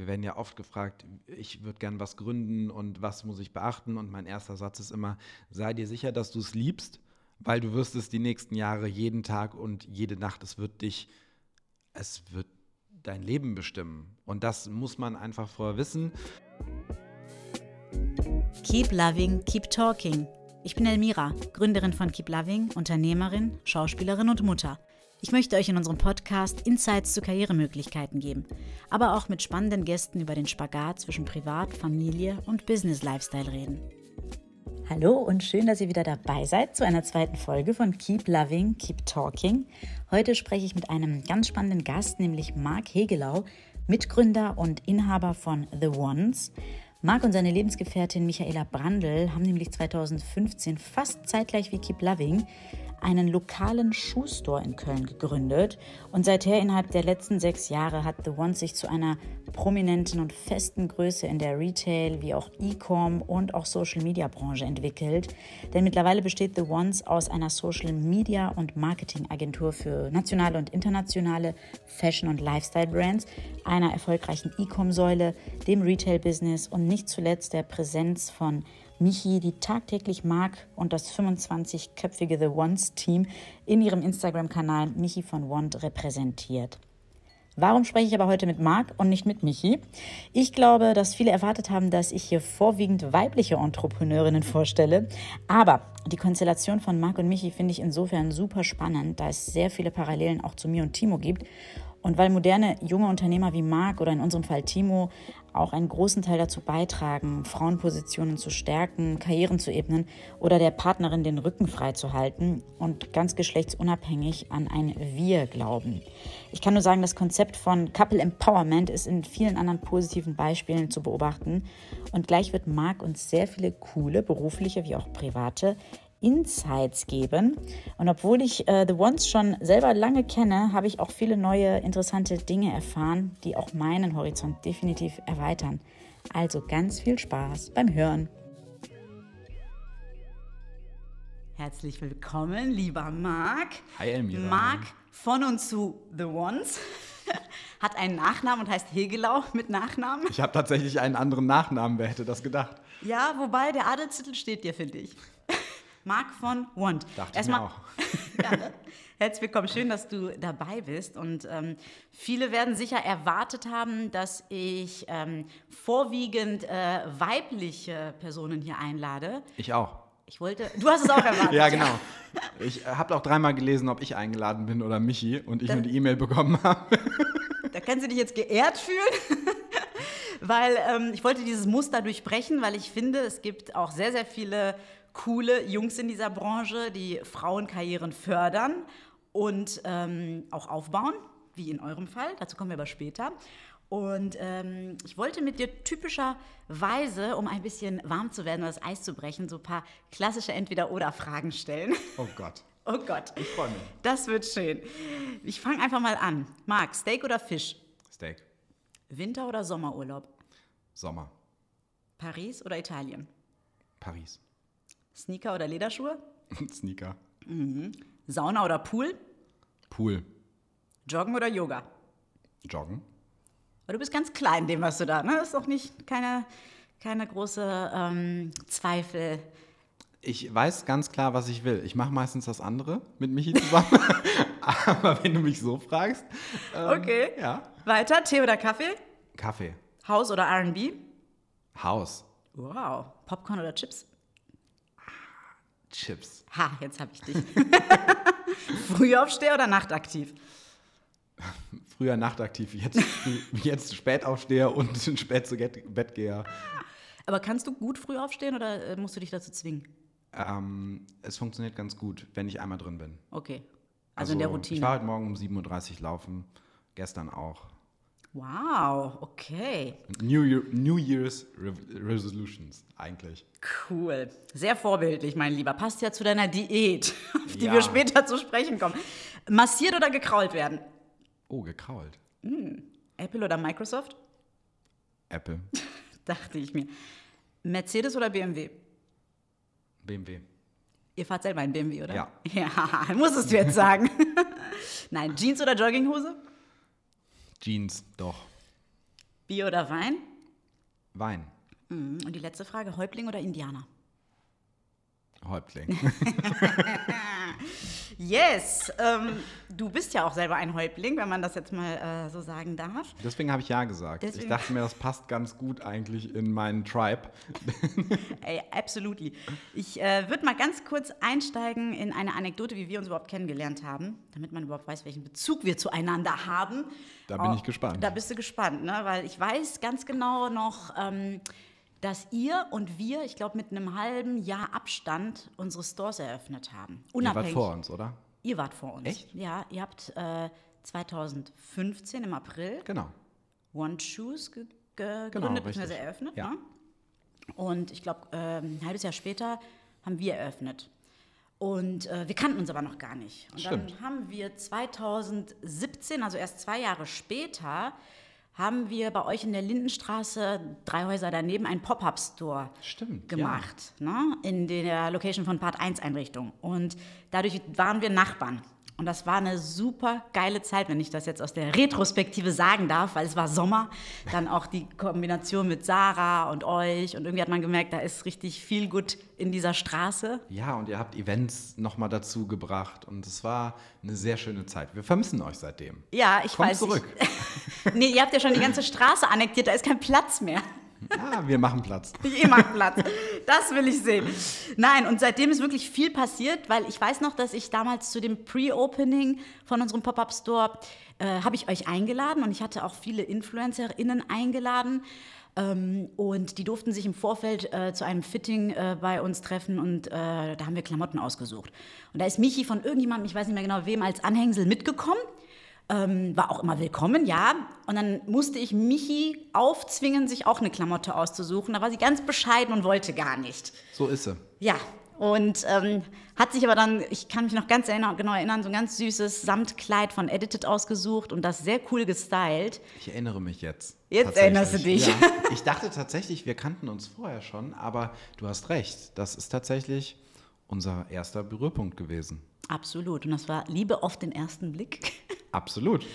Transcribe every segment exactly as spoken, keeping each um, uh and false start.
wir werden ja oft gefragt, ich würde gern was gründen und was muss ich beachten? Und mein erster Satz ist immer, sei dir sicher, dass du es liebst, weil du wirst es die nächsten Jahre jeden Tag und jede Nacht, es wird dich, es wird dein Leben bestimmen. Und das muss man einfach vorher wissen. Keep Loving, Keep Talking. Ich bin Elmira, Gründerin von Keep Loving, Unternehmerin, Schauspielerin und Mutter. Ich möchte euch in unserem Podcast Insights zu Karrieremöglichkeiten geben, aber auch mit spannenden Gästen über den Spagat zwischen Privat, Familie und Business-Lifestyle reden. Hallo und schön, dass ihr wieder dabei seid zu einer zweiten Folge von Keep Loving, Keep Talking. Heute spreche ich mit einem ganz spannenden Gast, nämlich Marc Hegelau, Mitgründer und Inhaber von The Ones. Marc und seine Lebensgefährtin Michaela Brandl haben nämlich zweitausendfünfzehn, fast zeitgleich wie Keep Loving, einen lokalen Schuhstore in Köln gegründet. Und seither innerhalb der letzten sechs Jahre hat The Ones sich zu einer prominenten und festen Größe in der Retail- wie auch E-Com- und auch Social-Media-Branche entwickelt. Denn mittlerweile besteht The Ones aus einer Social-Media- und Marketing-Agentur für nationale und internationale Fashion- und Lifestyle-Brands, einer erfolgreichen E-Com-Säule, dem Retail-Business und nicht zuletzt der Präsenz von Michi, die tagtäglich Marc und das fünfundzwanzigköpfige The Ones-Team in ihrem Instagram-Kanal Michi von Wand repräsentiert. Warum spreche ich aber heute mit Marc und nicht mit Michi? Ich glaube, dass viele erwartet haben, dass ich hier vorwiegend weibliche Entrepreneurinnen vorstelle. Aber die Konstellation von Marc und Michi finde ich insofern super spannend, da es sehr viele Parallelen auch zu mir und Timo gibt. Und weil moderne junge Unternehmer wie Marc oder in unserem Fall Timo auch einen großen Teil dazu beitragen, Frauenpositionen zu stärken, Karrieren zu ebnen oder der Partnerin den Rücken frei zu halten und ganz geschlechtsunabhängig an ein Wir glauben. Ich kann nur sagen, das Konzept von Couple Empowerment ist in vielen anderen positiven Beispielen zu beobachten. Und gleich wird Marc uns sehr viele coole, berufliche wie auch private Insights geben. Und obwohl ich äh, The Ones schon selber lange kenne, habe ich auch viele neue, interessante Dinge erfahren, die auch meinen Horizont definitiv erweitern. Also ganz viel Spaß beim Hören. Herzlich willkommen, lieber Marc. Hi Elmira. Marc von und zu The Ones hat einen Nachnamen und heißt Hegelau mit Nachnamen. Ich habe tatsächlich einen anderen Nachnamen, wer hätte das gedacht? Ja, wobei der Adelstitel steht dir, finde ich. Marc von Wand. Dachte Erstmal, ich mir auch. Ja, ne? Herzlich willkommen, schön, dass du dabei bist. Und ähm, viele werden sicher erwartet haben, dass ich ähm, vorwiegend äh, weibliche Personen hier einlade. Ich auch. Ich wollte, du hast es auch erwartet. Ja, genau. Ich habe auch dreimal gelesen, ob ich eingeladen bin oder Michi und ich Da- nur die E-Mail bekommen habe. Da kannst du dich jetzt geehrt fühlen, weil ähm, ich wollte dieses Muster durchbrechen, weil ich finde, es gibt auch sehr, sehr viele coole Jungs in dieser Branche, die Frauenkarrieren fördern und ähm, auch aufbauen, wie in eurem Fall. Dazu kommen wir aber später. Und ähm, ich wollte mit dir typischerweise, um ein bisschen warm zu werden oder das Eis zu brechen, so ein paar klassische Entweder-oder-Fragen stellen. Oh Gott. Oh Gott. Ich freue mich. Das wird schön. Ich fange einfach mal an. Marc, Steak oder Fisch? Steak. Winter- oder Sommerurlaub? Sommer. Paris oder Italien? Paris. Sneaker oder Lederschuhe? Sneaker. Sauna oder Pool? Pool. Joggen oder Yoga? Joggen. Aber du bist ganz klein in dem, was du da, ne? Das ist doch nicht keine, keine große ähm, Zweifel. Ich weiß ganz klar, was ich will. Ich mache meistens das andere mit Michi zusammen. Aber wenn du mich so fragst. Ähm, Okay. Ja. Weiter, Tee oder Kaffee? Kaffee. Haus oder R und B? Haus. Wow. Popcorn oder Chips? Chips. Ha, jetzt habe ich dich. Frühaufsteher oder nachtaktiv? Früher nachtaktiv, jetzt, jetzt Spätaufsteher und spät zu Bett gehe. Aber kannst du gut früh aufstehen oder äh, musst du dich dazu zwingen? Ähm, es funktioniert ganz gut, wenn ich einmal drin bin. Okay. Also, in der Routine. Ich war heute Morgen um sieben Uhr dreißig laufen, gestern auch. Wow, okay. New, Year, New Year's Re Resolutions eigentlich. Cool. Sehr vorbildlich, mein Lieber. Passt ja zu deiner Diät, auf die Ja. wir später zu sprechen kommen. Massiert oder gekrault werden? Oh, gekrault. Apple oder Microsoft? Apple. Dachte ich mir. Mercedes oder B M W? B M W. Ihr fahrt selber ein B M W, oder? Ja. Ja, musstest du jetzt sagen. Nein, Jeans oder Jogginghose? Jeans, doch. Bier oder Wein? Wein. Mhm. Und die letzte Frage, Häuptling oder Indianer? Häuptling. Yes, ähm, du bist ja auch selber ein Häuptling, wenn man das jetzt mal äh, so sagen darf. Deswegen habe ich ja gesagt. Deswegen. Ich dachte mir, das passt ganz gut eigentlich in meinen Tribe. Ey, absolutely. Ich äh, würde mal ganz kurz einsteigen in eine Anekdote, wie wir uns überhaupt kennengelernt haben, damit man überhaupt weiß, welchen Bezug wir zueinander haben. Da bin oh, ich gespannt. Da bist du gespannt, ne? Weil ich weiß ganz genau noch, ähm, dass ihr und wir, ich glaube, mit einem halben Jahr Abstand unsere Stores eröffnet haben. Unabhängig. Ihr wart vor uns, oder? Ihr wart vor uns. Echt? Ja, ihr habt äh, zwanzig fünfzehn im April genau. One Shoes ge- ge- genau, gegründet bzw. eröffnet. Ja. Ne? Und ich glaube, äh, ein halbes Jahr später haben wir eröffnet. Und äh, wir kannten uns aber noch gar nicht. Und Stimmt. dann haben wir zwanzig siebzehn, also erst zwei Jahre später, haben wir bei euch in der Lindenstraße, drei Häuser daneben, einen Pop-Up-Store Stimmt, gemacht, ja. ne? In der Location von Part eins Einrichtung. Und dadurch waren wir Nachbarn. Und das war eine super geile Zeit, wenn ich das jetzt aus der Retrospektive sagen darf, weil es war Sommer. Dann auch die Kombination mit Sarah und euch. Und irgendwie hat man gemerkt, da ist richtig viel gut in dieser Straße. Ja, und ihr habt Events nochmal dazu gebracht. Und es war eine sehr schöne Zeit. Wir vermissen euch seitdem. Ja, ich Kommt weiß. zurück. Ich, nee, ihr habt ja schon die ganze Straße annektiert, da ist kein Platz mehr. Ja, wir machen Platz. Ihr macht Platz. Das will ich sehen. Nein, und seitdem ist wirklich viel passiert, weil ich weiß noch, dass ich damals zu dem Pre-Opening von unserem Pop-Up-Store äh, habe ich euch eingeladen und ich hatte auch viele InfluencerInnen eingeladen. Ähm, und die durften sich im Vorfeld äh, zu einem Fitting äh, bei uns treffen und äh, da haben wir Klamotten ausgesucht. Und da ist Michi von irgendjemandem, ich weiß nicht mehr genau wem, als Anhängsel mitgekommen. Ähm, war auch immer willkommen, ja. Und dann musste ich Michi aufzwingen, sich auch eine Klamotte auszusuchen. Da war sie ganz bescheiden und wollte gar nicht. So ist sie. Ja, und ähm, hat sich aber dann, ich kann mich noch ganz erinnern, genau erinnern, so ein ganz süßes Samtkleid von Edited ausgesucht und das sehr cool gestylt. Ich erinnere mich jetzt. Jetzt erinnerst du dich. Ja, ich dachte tatsächlich, wir kannten uns vorher schon, aber du hast recht. Das ist tatsächlich unser erster Berührpunkt gewesen. Absolut. Und das war Liebe auf den ersten Blick. Absolut.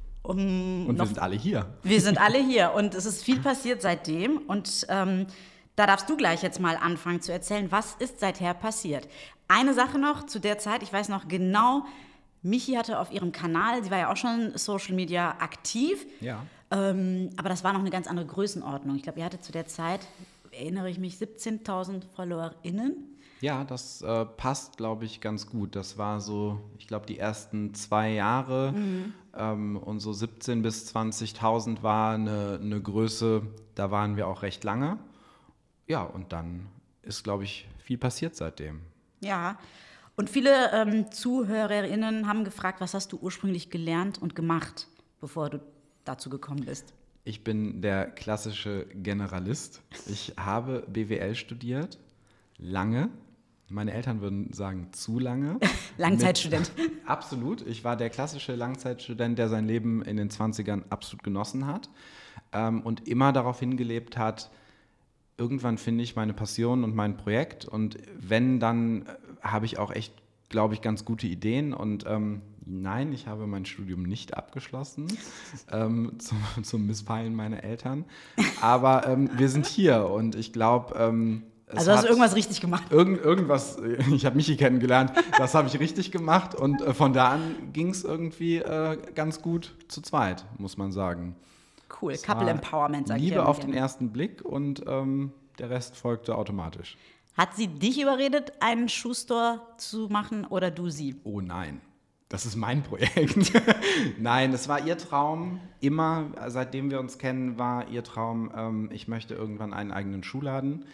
Um und wir sind alle hier. Wir sind alle hier und es ist viel passiert seitdem. Und ähm, da darfst du gleich jetzt mal anfangen zu erzählen, was ist seither passiert. Eine Sache noch zu der Zeit, ich weiß noch genau, Michi hatte auf ihrem Kanal, sie war ja auch schon Social Media aktiv, ja. ähm, aber das war noch eine ganz andere Größenordnung. Ich glaube, ihr hattet zu der Zeit, erinnere ich mich, siebzehntausend FollowerInnen. Ja, das äh, passt, glaube ich, ganz gut. Das war so, ich glaube, die ersten zwei Jahre mhm. ähm, und so siebzehntausend bis zwanzigtausend war eine, eine Größe, da waren wir auch recht lange. Ja, und dann ist, glaube ich, viel passiert seitdem. Ja, und viele ähm, ZuhörerInnen haben gefragt, was hast du ursprünglich gelernt und gemacht, bevor du dazu gekommen bist? Ich bin der klassische Generalist. Ich habe B W L studiert, lange. Meine Eltern würden sagen, zu lange. Langzeitstudent. Mit, absolut. Ich war der klassische Langzeitstudent, der sein Leben in den zwanzigern absolut genossen hat ähm, und immer darauf hingelebt hat, irgendwann finde ich meine Passion und mein Projekt. Und wenn, dann äh, habe ich auch echt, glaube ich, ganz gute Ideen. Und ähm, nein, ich habe mein Studium nicht abgeschlossen, ähm, zum, zum Missfallen meiner Eltern. Aber ähm, wir sind hier und ich glaube... Ähm, Es also hast du irgendwas richtig gemacht? Irgend, irgendwas, ich habe Michi kennengelernt, das habe ich richtig gemacht und äh, von da an ging es irgendwie äh, ganz gut zu zweit, muss man sagen. Cool, es Couple Empowerment, sag ich Liebe ja auf gerne. den ersten Blick und ähm, der Rest folgte automatisch. Hat sie dich überredet, einen Schuhstore zu machen oder du sie? Oh nein, das ist mein Projekt. Nein, es war ihr Traum, immer, seitdem wir uns kennen, war ihr Traum, ähm, ich möchte irgendwann einen eigenen Schuhladen.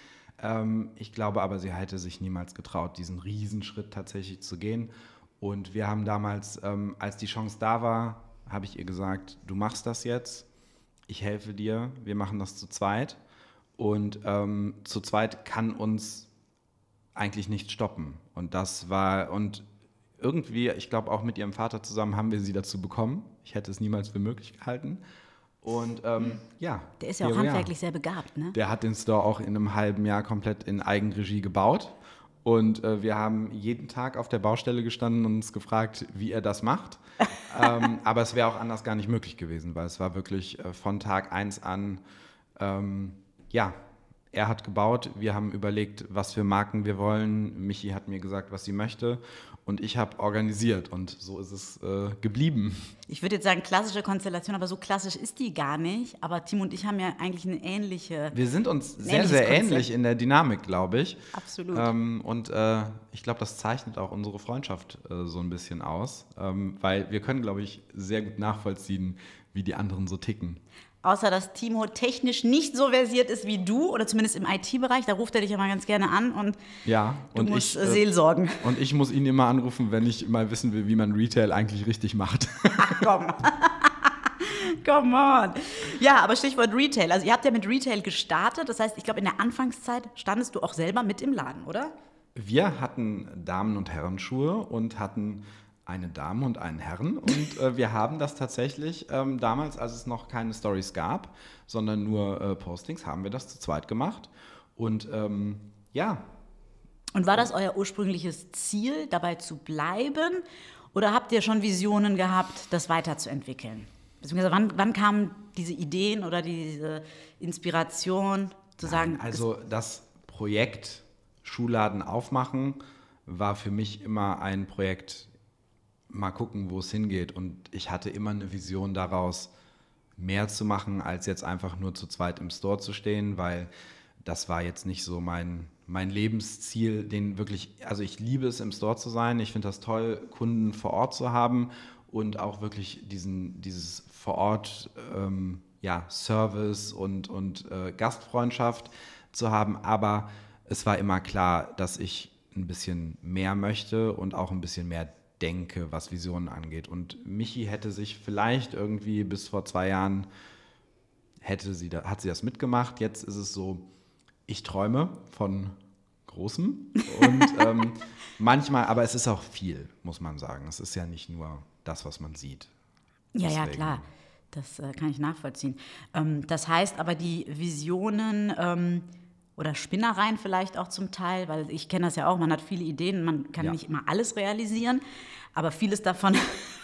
Ich glaube aber, sie hätte sich niemals getraut, diesen Riesenschritt tatsächlich zu gehen. Und wir haben damals, ähm, als die Chance da war, habe ich ihr gesagt, du machst das jetzt, ich helfe dir, wir machen das zu zweit. Und ähm, zu zweit kann uns eigentlich nichts stoppen. Und das war, und irgendwie, ich glaube auch mit ihrem Vater zusammen haben wir sie dazu bekommen. Ich hätte es niemals für möglich gehalten. Und ähm, ja. Der ist ja auch handwerklich sehr begabt, ne? Der hat den Store auch in einem halben Jahr komplett in Eigenregie gebaut. Und äh, wir haben jeden Tag auf der Baustelle gestanden und uns gefragt, wie er das macht. ähm, aber es wäre auch anders gar nicht möglich gewesen, weil es war wirklich äh, von Tag eins an, ähm, ja, er hat gebaut, wir haben überlegt, was für Marken wir wollen. Michi hat mir gesagt, was sie möchte und ich habe organisiert und so ist es äh, geblieben. Ich würde jetzt sagen, klassische Konstellation, aber so klassisch ist die gar nicht. Aber Timo und ich haben ja eigentlich eine ähnliche. Wir sind uns sehr, sehr Konzept. ähnlich in der Dynamik, glaube ich. Absolut. Ähm, und äh, ich glaube, das zeichnet auch unsere Freundschaft äh, so ein bisschen aus, ähm, weil wir können, glaube ich, sehr gut nachvollziehen, wie die anderen so ticken. Außer, dass Timo technisch nicht so versiert ist wie du, oder zumindest im I T-Bereich. Da ruft er dich ja mal ganz gerne an und ja, du und musst ich, äh, seelsorgen. Und ich muss ihn immer anrufen, wenn ich mal wissen will, wie man Retail eigentlich richtig macht. Ach komm. Come on. Ja, aber Stichwort Retail. Also ihr habt ja mit Retail gestartet. Das heißt, ich glaube, in der Anfangszeit standest du auch selber mit im Laden, oder? Wir hatten Damen- und Herrenschuhe und hatten eine Dame und einen Herren. Und äh, wir haben das tatsächlich ähm, damals, als es noch keine Stories gab, sondern nur äh, Postings, haben wir das zu zweit gemacht. Und ähm, ja. Und war das euer ursprüngliches Ziel, dabei zu bleiben? Oder habt ihr schon Visionen gehabt, das weiterzuentwickeln? Beziehungsweise wann, wann kamen diese Ideen oder diese Inspiration zu sagen? Nein, also das Projekt Schuhladen aufmachen war für mich immer ein Projekt, mal gucken, wo es hingeht. Und ich hatte immer eine Vision daraus, mehr zu machen, als jetzt einfach nur zu zweit im Store zu stehen, weil das war jetzt nicht so mein, mein Lebensziel, den wirklich, also ich liebe es, im Store zu sein. Ich finde das toll, Kunden vor Ort zu haben und auch wirklich diesen, dieses vor Ort ähm, ja, Service und, und äh, Gastfreundschaft zu haben. Aber es war immer klar, dass ich ein bisschen mehr möchte und auch ein bisschen mehr denke, was Visionen angeht. Und Michi hätte sich vielleicht irgendwie bis vor zwei Jahren, hätte sie da, hat sie das mitgemacht. Jetzt ist es so, ich träume von Großem. Und ähm, manchmal, aber es ist auch viel, muss man sagen. Es ist ja nicht nur das, was man sieht. Ja, Deswegen. ja, klar. Das äh, kann ich nachvollziehen. Ähm, das heißt aber, die Visionen ähm, oder Spinnereien vielleicht auch zum Teil, weil ich kenne das ja auch, man hat viele Ideen, man kann Ja. nicht immer alles realisieren, aber vieles davon,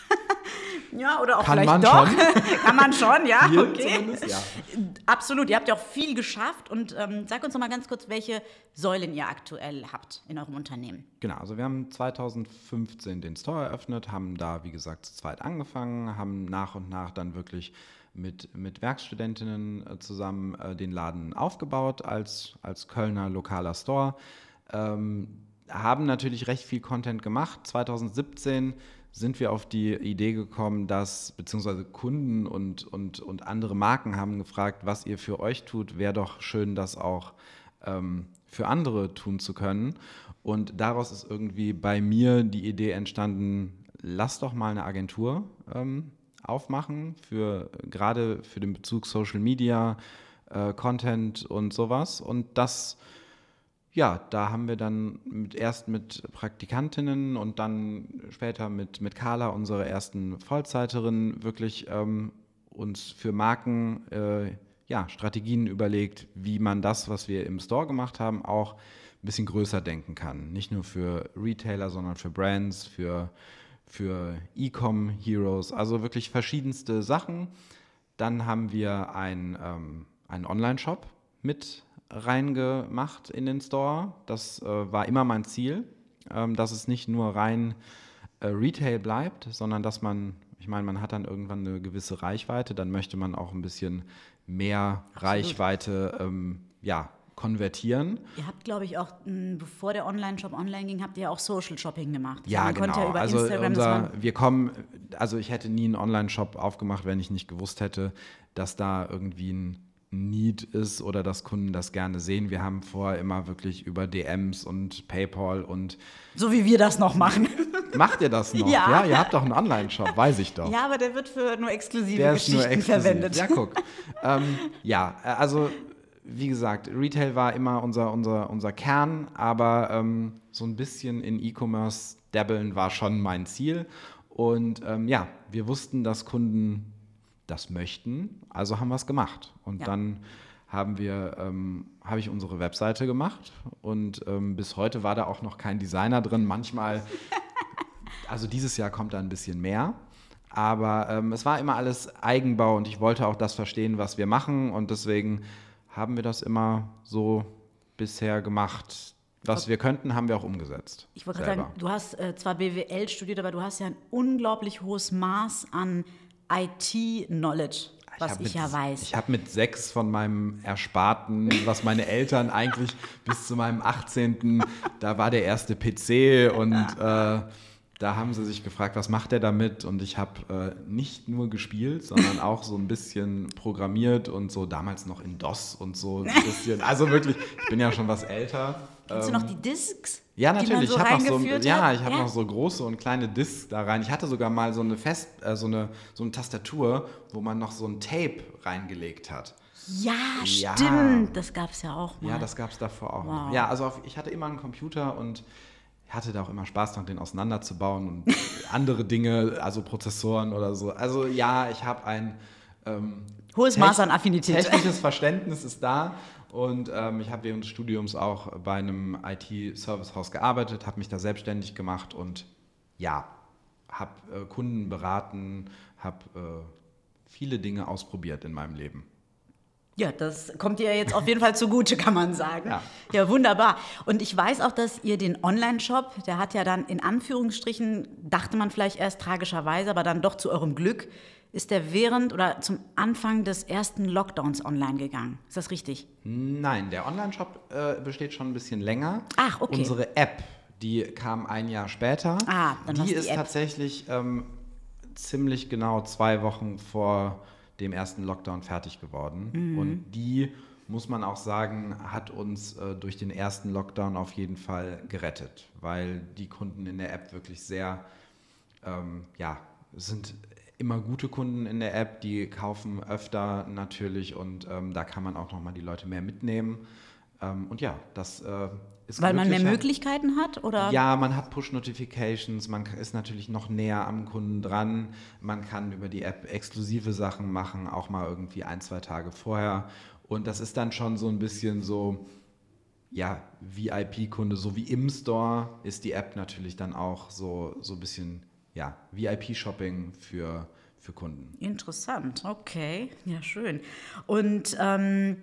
ja, oder auch Kann vielleicht man doch, schon. kann man schon, ja, Hier okay. zumindest, ja. Absolut, ihr habt ja auch viel geschafft und ähm, sag uns doch mal ganz kurz, welche Säulen ihr aktuell habt in eurem Unternehmen. Genau, also wir haben zweitausendfünfzehn den Store eröffnet, haben da, wie gesagt, zu zweit angefangen, haben nach und nach dann wirklich mit, mit Werkstudentinnen äh, zusammen äh, den Laden aufgebaut als, als Kölner lokaler Store. Ähm, haben natürlich recht viel Content gemacht. zweitausendsiebzehn sind wir auf die Idee gekommen, dass, beziehungsweise Kunden und, und, und andere Marken haben gefragt, was ihr für euch tut, wäre doch schön, das auch ähm, für andere tun zu können. Und daraus ist irgendwie bei mir die Idee entstanden, lass doch mal eine Agentur ähm, aufmachen, für, gerade für den Bezug Social Media, äh, Content und sowas. Und das, ja, da haben wir dann mit, erst mit Praktikantinnen und dann später mit, mit Carla, unserer ersten Vollzeiterin, wirklich ähm, uns für Marken äh, ja, Strategien überlegt, wie man das, was wir im Store gemacht haben, auch ein bisschen größer denken kann. Nicht nur für Retailer, sondern für Brands, für für E-Com-Heroes, also wirklich verschiedenste Sachen. Dann haben wir ein, ähm, einen Online-Shop mit reingemacht in den Store. Das äh, war immer mein Ziel, ähm, dass es nicht nur rein äh, Retail bleibt, sondern dass man, ich meine, man hat dann irgendwann eine gewisse Reichweite, dann möchte man auch ein bisschen mehr Absolut. Reichweite ähm, ja, konvertieren. Ihr habt, glaube ich, auch, mh, bevor der Online-Shop online ging, habt ihr auch Social Shopping gemacht. Ja, man genau. Konnte ja über also Instagram, das unser, war wir kommen, also ich hätte nie einen Online-Shop aufgemacht, wenn ich nicht gewusst hätte, dass da irgendwie ein Need ist oder dass Kunden das gerne sehen. Wir haben vorher immer wirklich über D Ms und PayPal und so wie wir das noch machen. Macht ihr das noch? Ja. Ja, ihr habt doch einen Online-Shop, weiß ich doch. Ja, aber der wird für nur exklusive Der ist Geschichten nur exklusiv. verwendet. Ja, guck. ähm, ja, also wie gesagt, Retail war immer unser, unser, unser Kern, aber ähm, so ein bisschen in E-Commerce dabbeln war schon mein Ziel. Und ähm, ja, wir wussten, dass Kunden das möchten, also haben wir es gemacht. Und Ja. dann haben wir, ähm, habe ich unsere Webseite gemacht und ähm, bis heute war da auch noch kein Designer drin. Manchmal, also dieses Jahr kommt da ein bisschen mehr, aber ähm, es war immer alles Eigenbau und ich wollte auch das verstehen, was wir machen und deswegen haben wir das immer so bisher gemacht. Was wir könnten, haben wir auch umgesetzt. Ich wollte gerade sagen, du hast äh, zwar B W L studiert, aber du hast ja ein unglaublich hohes Maß an I T-Knowledge. Was ich, ich ja mit, weiß. Ich habe mit sechs von meinem Ersparten, was meine Eltern eigentlich bis zu meinem achtzehnten da war der erste P C und äh, da haben sie sich gefragt, was macht der damit? Und ich habe äh, nicht nur gespielt, sondern auch so ein bisschen programmiert und so damals noch in DOS und so ein bisschen. Also wirklich, ich bin ja schon was älter. Kennst ähm, du noch die Discs? Ja, natürlich. So ich habe noch, so, ja, ich hab ja? noch so große und kleine Discs da rein. Ich hatte sogar mal so eine Fest, äh, so eine, so eine Tastatur, wo man noch so ein Tape reingelegt hat. Ja, ja. Stimmt. Das gab es ja auch mal. Ja, das gab es davor auch wow. noch. Ja, also auf, ich hatte immer einen Computer und hatte da auch immer Spaß dran, den auseinanderzubauen und andere Dinge, also Prozessoren oder so. Also ja, ich habe ein ähm, hohes Maß an Affinität. Technisches Verständnis ist da. Und ähm, ich habe während des Studiums auch bei einem I T-Servicehaus gearbeitet, habe mich da selbstständig gemacht und ja, habe äh, Kunden beraten, habe äh, viele Dinge ausprobiert in meinem Leben. Ja, das kommt dir jetzt auf jeden Fall zugute, kann man sagen. Ja. Ja, wunderbar. Und ich weiß auch, dass ihr den Online-Shop, der hat ja dann in Anführungsstrichen, dachte man vielleicht erst tragischerweise, aber dann doch zu eurem Glück, ist der während oder zum Anfang des ersten Lockdowns online gegangen. Ist das richtig? Nein, der Online-Shop äh, besteht schon ein bisschen länger. Ach, okay. Unsere App, die kam ein Jahr später. Ah, dann die die ist App. tatsächlich ähm, ziemlich genau zwei Wochen vor dem ersten Lockdown fertig geworden. Mhm. Und die, muss man auch sagen, hat uns äh, durch den ersten Lockdown auf jeden Fall gerettet, weil die Kunden in der App wirklich sehr, ähm, ja, sind immer gute Kunden in der App, die kaufen öfter natürlich und ähm, da kann man auch nochmal die Leute mehr mitnehmen. Ähm, und ja, das äh, ist Weil man mehr Möglichkeiten hat, oder? Ja, man hat Push-Notifications, man ist natürlich noch näher am Kunden dran, man kann über die App exklusive Sachen machen, auch mal irgendwie ein, zwei Tage vorher und das ist dann schon so ein bisschen so, ja, V I P-Kunde, so wie im Store ist die App natürlich dann auch so, so ein bisschen, ja, V I P-Shopping für, für Kunden. Interessant, okay, ja schön. Und ähm,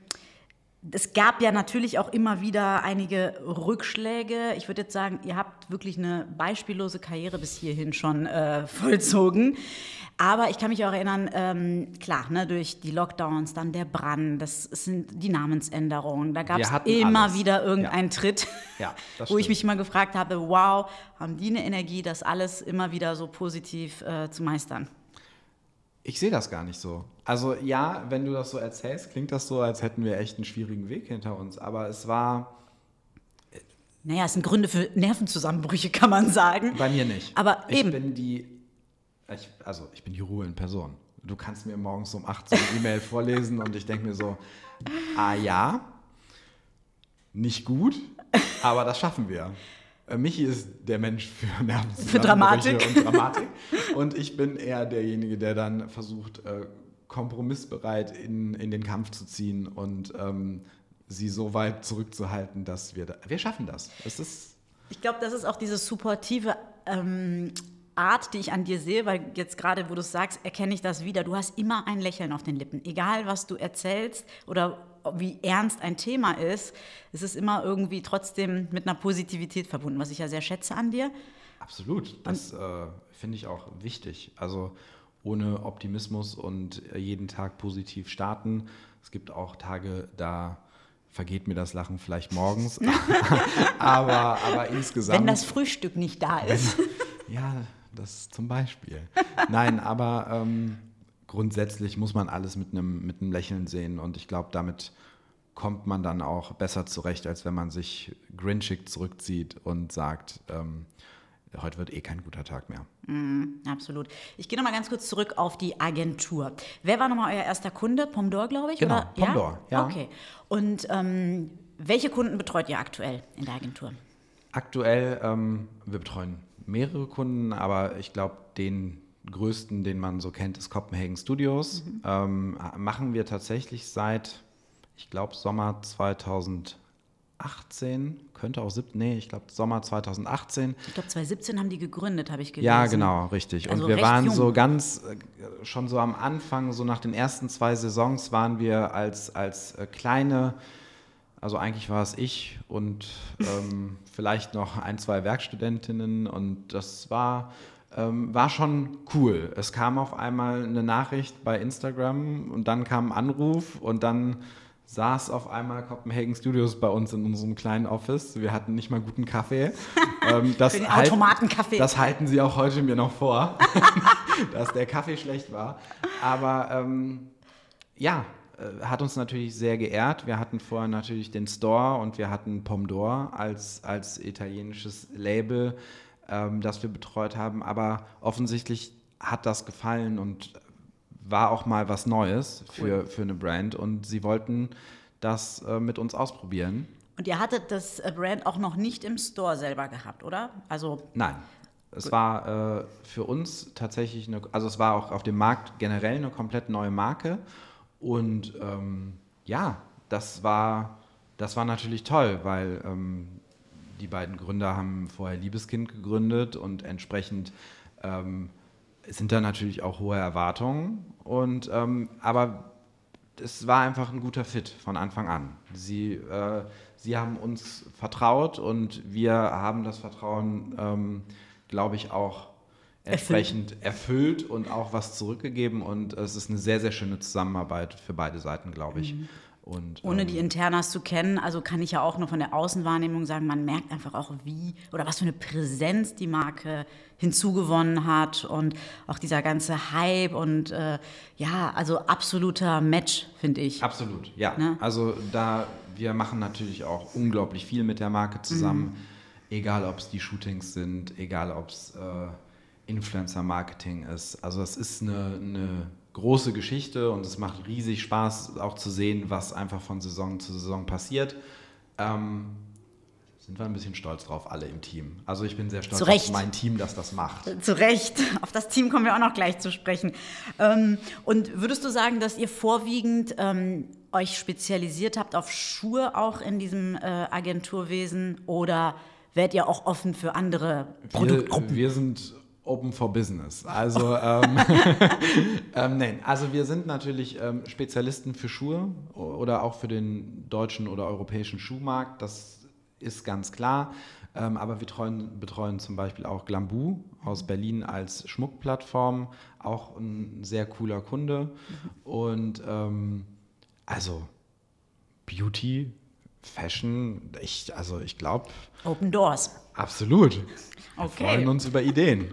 es gab ja natürlich auch immer wieder einige Rückschläge. Ich würde jetzt sagen, ihr habt wirklich eine beispiellose Karriere bis hierhin schon äh, vollzogen. Aber ich kann mich auch erinnern, ähm, klar, ne, durch die Lockdowns, dann der Brand, das sind die Namensänderungen. Da gab es immer alles. wieder irgendeinen ja. Tritt, ja, wo stimmt. ich mich mal gefragt habe, wow, haben die eine Energie, das alles immer wieder so positiv äh, zu meistern? Ich sehe das gar nicht so. Also ja, wenn du das so erzählst, klingt das so, als hätten wir echt einen schwierigen Weg hinter uns. Aber es war... Naja, es sind Gründe für Nervenzusammenbrüche, kann man sagen. Bei mir nicht. Aber ich eben. bin die... Ich, also ich bin die Ruhe in Person. Du kannst mir morgens um acht so eine E-Mail vorlesen und ich denke mir so, ah ja, nicht gut, aber das schaffen wir. Michi ist der Mensch für Nervenzusammenbrüche und Dramatik. Und ich bin eher derjenige, der dann versucht, äh, kompromissbereit in, in den Kampf zu ziehen und ähm, sie so weit zurückzuhalten, dass wir da, wir schaffen das. Es ist ich glaube, das ist auch diese supportive ähm, Art, die ich an dir sehe, weil jetzt gerade, wo du es sagst, erkenne ich das wieder. Du hast immer ein Lächeln auf den Lippen. Egal, was du erzählst oder wie ernst ein Thema ist, es ist immer irgendwie trotzdem mit einer Positivität verbunden, was ich ja sehr schätze an dir. Absolut, das äh, finde ich auch wichtig. Also ohne Optimismus und jeden Tag positiv starten. Es gibt auch Tage, da vergeht mir das Lachen vielleicht morgens, aber, aber insgesamt... Wenn das Frühstück nicht da ist. Ja, das zum Beispiel. Nein, aber... Ähm, grundsätzlich muss man alles mit einem mit einem Lächeln sehen und ich glaube, damit kommt man dann auch besser zurecht, als wenn man sich grinchig zurückzieht und sagt, ähm, heute wird eh kein guter Tag mehr. Mm, absolut. Ich gehe noch mal ganz kurz zurück auf die Agentur. Wer war nochmal euer erster Kunde? Pomdor, glaube ich? Genau, oder? Pomdor, ja. ja. Okay. Und ähm, welche Kunden betreut ihr aktuell in der Agentur? Aktuell, ähm, wir betreuen mehrere Kunden, aber ich glaube, den größten, den man so kennt, ist Copenhagen Studios. Mhm. Ähm, machen wir tatsächlich seit ich glaube Sommer zweitausendachtzehn, könnte auch siebzehn, nee, ich glaube Sommer zweitausendachtzehn. Ich glaube zwanzig siebzehn haben die gegründet, habe ich gelesen. Ja, genau, richtig. Also und wir recht waren jung. so ganz, äh, schon so am Anfang, so nach den ersten zwei Saisons waren wir als, als äh, kleine, also eigentlich war es ich und ähm, vielleicht noch ein, zwei Werkstudentinnen und das war, ähm, war schon cool. Es kam auf einmal eine Nachricht bei Instagram und dann kam ein Anruf und dann saß auf einmal Copenhagen Studios bei uns in unserem kleinen Office. Wir hatten nicht mal guten Kaffee. ähm, das Für den halt, Automatenkaffee. Das halten sie auch heute mir noch vor, dass der Kaffee schlecht war. Aber ähm, ja, äh, hat uns natürlich sehr geehrt. Wir hatten vorher natürlich den Store und wir hatten Pomodoro als, als italienisches Label, ähm, das wir betreut haben. Aber offensichtlich hat das gefallen und war auch mal was Neues für, für eine Brand und sie wollten das äh, mit uns ausprobieren. Und ihr hattet das äh, Brand auch noch nicht im Store selber gehabt, oder? Also Nein, es war äh, für uns tatsächlich, eine, also es war auch auf dem Markt generell eine komplett neue Marke und ähm, ja, das war, das war natürlich toll, weil ähm, die beiden Gründer haben vorher Liebeskind gegründet und entsprechend ähm, sind da natürlich auch hohe Erwartungen. Und, ähm, aber es war einfach ein guter Fit von Anfang an. Sie, äh, sie haben uns vertraut und wir haben das Vertrauen, ähm, glaube ich, auch entsprechend erfüllt. erfüllt und auch was zurückgegeben. Und es ist eine sehr, sehr schöne Zusammenarbeit für beide Seiten, glaube ich. Mhm. Und, Ohne ähm, die Internas zu kennen, also kann ich ja auch nur von der Außenwahrnehmung sagen, man merkt einfach auch, wie oder was für eine Präsenz die Marke hinzugewonnen hat und auch dieser ganze Hype und äh, ja, also absoluter Match, finde ich. Absolut, ja. Ne? Also da, wir machen natürlich auch unglaublich viel mit der Marke zusammen, mhm. egal ob es die Shootings sind, egal ob es äh, Influencer-Marketing ist. Also es ist eine, eine große Geschichte und es macht riesig Spaß, auch zu sehen, was einfach von Saison zu Saison passiert. Ähm, sind wir ein bisschen stolz drauf, alle im Team. Also ich bin sehr stolz auf mein Team, das das macht. Zu Recht. Auf das Team kommen wir auch noch gleich zu sprechen. Ähm, und würdest du sagen, dass ihr vorwiegend ähm, euch spezialisiert habt auf Schuhe auch in diesem äh, Agenturwesen oder wärt ihr auch offen für andere Produktgruppen? Wir, wir sind Open for Business. Also, ähm, ähm, nein, also wir sind natürlich ähm, Spezialisten für Schuhe oder auch für den deutschen oder europäischen Schuhmarkt. Das ist ganz klar. Ähm, aber wir betreuen, betreuen zum Beispiel auch Glambu aus Berlin als Schmuckplattform. Auch ein sehr cooler Kunde. Mhm. Und ähm, also Beauty, Fashion, ich, also ich glaube... Open Doors. Absolut. Wir Okay. freuen uns über Ideen.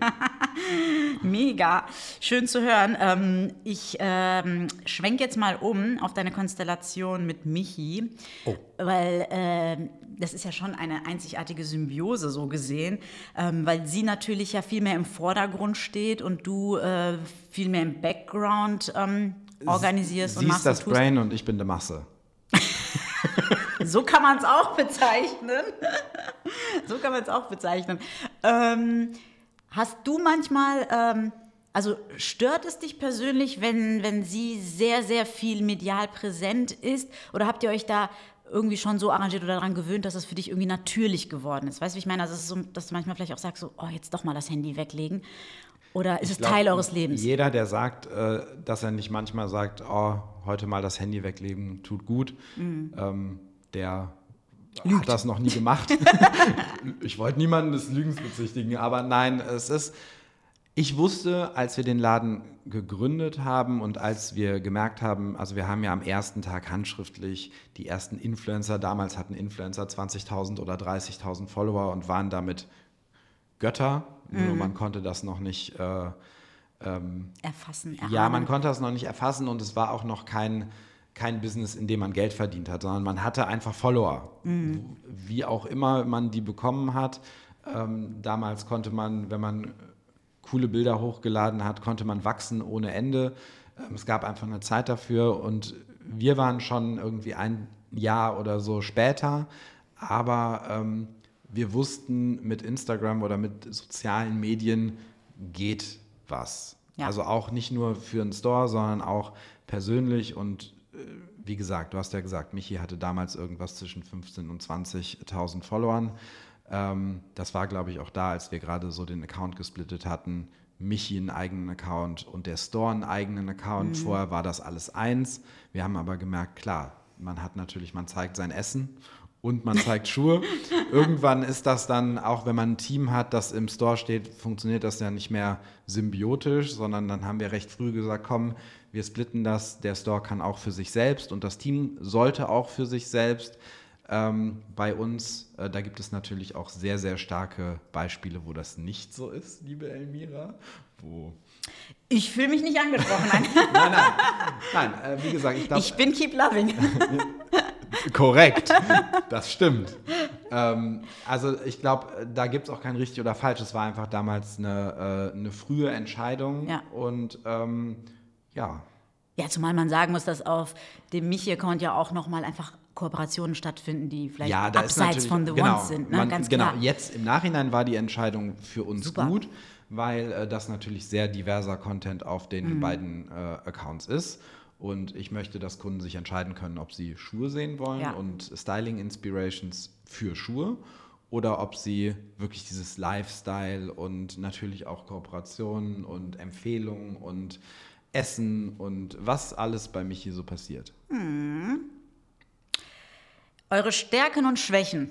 Mega, schön zu hören. Ähm, ich ähm, schwenke jetzt mal um auf deine Konstellation mit Michi, oh. weil äh, das ist ja schon eine einzigartige Symbiose so gesehen, ähm, weil sie natürlich ja viel mehr im Vordergrund steht und du äh, viel mehr im Background ähm, organisierst sie und machst. Sie ist das und tust. Brain und ich bin die Masse. So kann man es auch bezeichnen. So kann man es auch bezeichnen. Ähm, hast du manchmal, ähm, also stört es dich persönlich, wenn, wenn sie sehr, sehr viel medial präsent ist? Oder habt ihr euch da irgendwie schon so arrangiert oder daran gewöhnt, dass es für dich irgendwie natürlich geworden ist? Weißt du, wie ich meine? Also es ist so, dass du manchmal vielleicht auch sagst, so, oh, jetzt doch mal das Handy weglegen. Oder ist ich es glaub, Teil eures Lebens? Jeder, der sagt, äh, dass er nicht manchmal sagt, oh, heute mal das Handy weglegen, tut gut, mhm. ähm, der Lügt. Hat das noch nie gemacht. Ich wollte niemanden des Lügens bezichtigen, aber nein, es ist, ich wusste, als wir den Laden gegründet haben und als wir gemerkt haben, also wir haben ja am ersten Tag handschriftlich die ersten Influencer, damals hatten Influencer zwanzigtausend oder dreißigtausend Follower und waren damit Götter, mhm. nur man konnte das noch nicht äh, ähm, erfassen. Erahnen. Ja, man konnte das noch nicht erfassen und es war auch noch kein kein Business, in dem man Geld verdient hat, sondern man hatte einfach Follower, mhm. wie auch immer man die bekommen hat. Ähm, damals konnte man, wenn man coole Bilder hochgeladen hat, konnte man wachsen ohne Ende. Ähm, es gab einfach eine Zeit dafür und wir waren schon irgendwie ein Jahr oder so später, aber ähm, wir wussten, mit Instagram oder mit sozialen Medien geht was. Ja. Also auch nicht nur für einen Store, sondern auch persönlich und wie gesagt, du hast ja gesagt, Michi hatte damals irgendwas zwischen fünfzehntausend und zwanzigtausend Followern. Ähm, das war, glaube ich, auch da, als wir gerade so den Account gesplittet hatten. Michi einen eigenen Account und der Store einen eigenen Account. Mhm. Vorher war das alles eins. Wir haben aber gemerkt, klar, man hat natürlich, man zeigt sein Essen und man zeigt Schuhe. Irgendwann ist das dann, auch wenn man ein Team hat, das im Store steht, funktioniert das ja nicht mehr symbiotisch, sondern dann haben wir recht früh gesagt, komm, wir splitten das, der Store kann auch für sich selbst und das Team sollte auch für sich selbst. Ähm, bei uns, äh, da gibt es natürlich auch sehr, sehr starke Beispiele, wo das nicht so ist, liebe Elmira. Wo ich fühle mich nicht angesprochen. Nein, nein, nein. nein äh, wie gesagt, ich glaube... Ich bin Keep Loving. Korrekt, das stimmt. Ähm, also ich glaube, da gibt es auch kein richtig oder falsch. Es war einfach damals eine, äh, eine frühe Entscheidung. Ja. Und ähm, ja. Ja, zumal man sagen muss, dass auf dem Michi-Account ja auch nochmal einfach Kooperationen stattfinden, die vielleicht ja, da abseits von The genau, Ones sind. Ne? Man, Ganz genau, klar. jetzt im Nachhinein war die Entscheidung für uns Super. gut, weil äh, das natürlich sehr diverser Content auf den Mhm. beiden äh, Accounts ist. Und ich möchte, dass Kunden sich entscheiden können, ob sie Schuhe sehen wollen Ja. und Styling-Inspirations für Schuhe oder ob sie wirklich dieses Lifestyle und natürlich auch Kooperationen und Empfehlungen und Essen und was alles bei Michi so passiert. Mhm. Eure Stärken und Schwächen.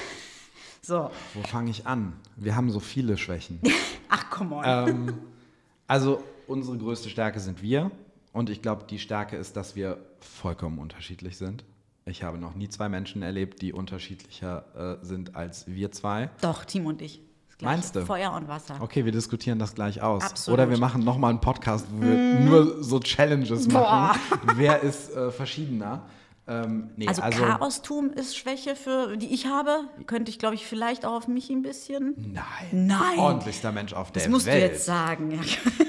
So. Wo fange ich an? Wir haben so viele Schwächen. Ach, come on. ähm, also unsere größte Stärke sind wir. Und ich glaube, die Stärke ist, dass wir vollkommen unterschiedlich sind. Ich habe noch nie zwei Menschen erlebt, die unterschiedlicher äh, sind als wir zwei. Doch, Team und ich. Das Gleiche. Meinst du? Feuer und Wasser. Okay, wir diskutieren das gleich aus. Absolut. Oder wir machen nochmal einen Podcast, wo wir mm. nur so Challenges machen. Wer ist äh, verschiedener? Ähm, nee, also, also Chaostum ist Schwäche, für, die ich habe. Könnte ich, glaube ich, vielleicht auch auf mich ein bisschen. Nein. Nein. Ordentlichster Mensch auf der Das musst Welt. du jetzt sagen. Ja.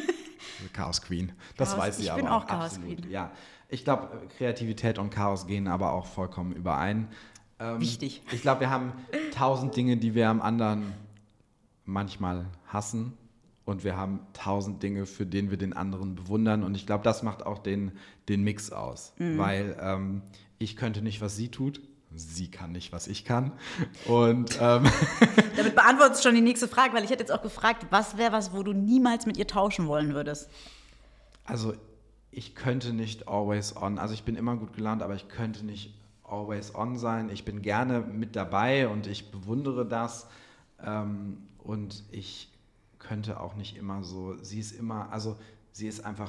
Chaos Queen. Das Chaos, weiß sie ich aber bin auch. auch Chaos Absolut. Queen. Ja. Ich glaube, Kreativität und Chaos gehen aber auch vollkommen überein. Ähm, Wichtig. Ich glaube, wir haben tausend Dinge, die wir am anderen manchmal hassen. Und wir haben tausend Dinge, für den wir den anderen bewundern. Und ich glaube, das macht auch den, den Mix aus. Mhm. Weil ähm, ich könnte nicht, was sie tut. Sie kann nicht, was ich kann. Und ähm damit beantwortest du schon die nächste Frage, weil ich hätte jetzt auch gefragt, was wäre was, wo du niemals mit ihr tauschen wollen würdest? Also ich könnte nicht always on, also ich bin immer gut gelaunt, aber ich könnte nicht always on sein. Ich bin gerne mit dabei und ich bewundere das. Ähm, und ich könnte auch nicht immer so, sie ist immer, also sie ist einfach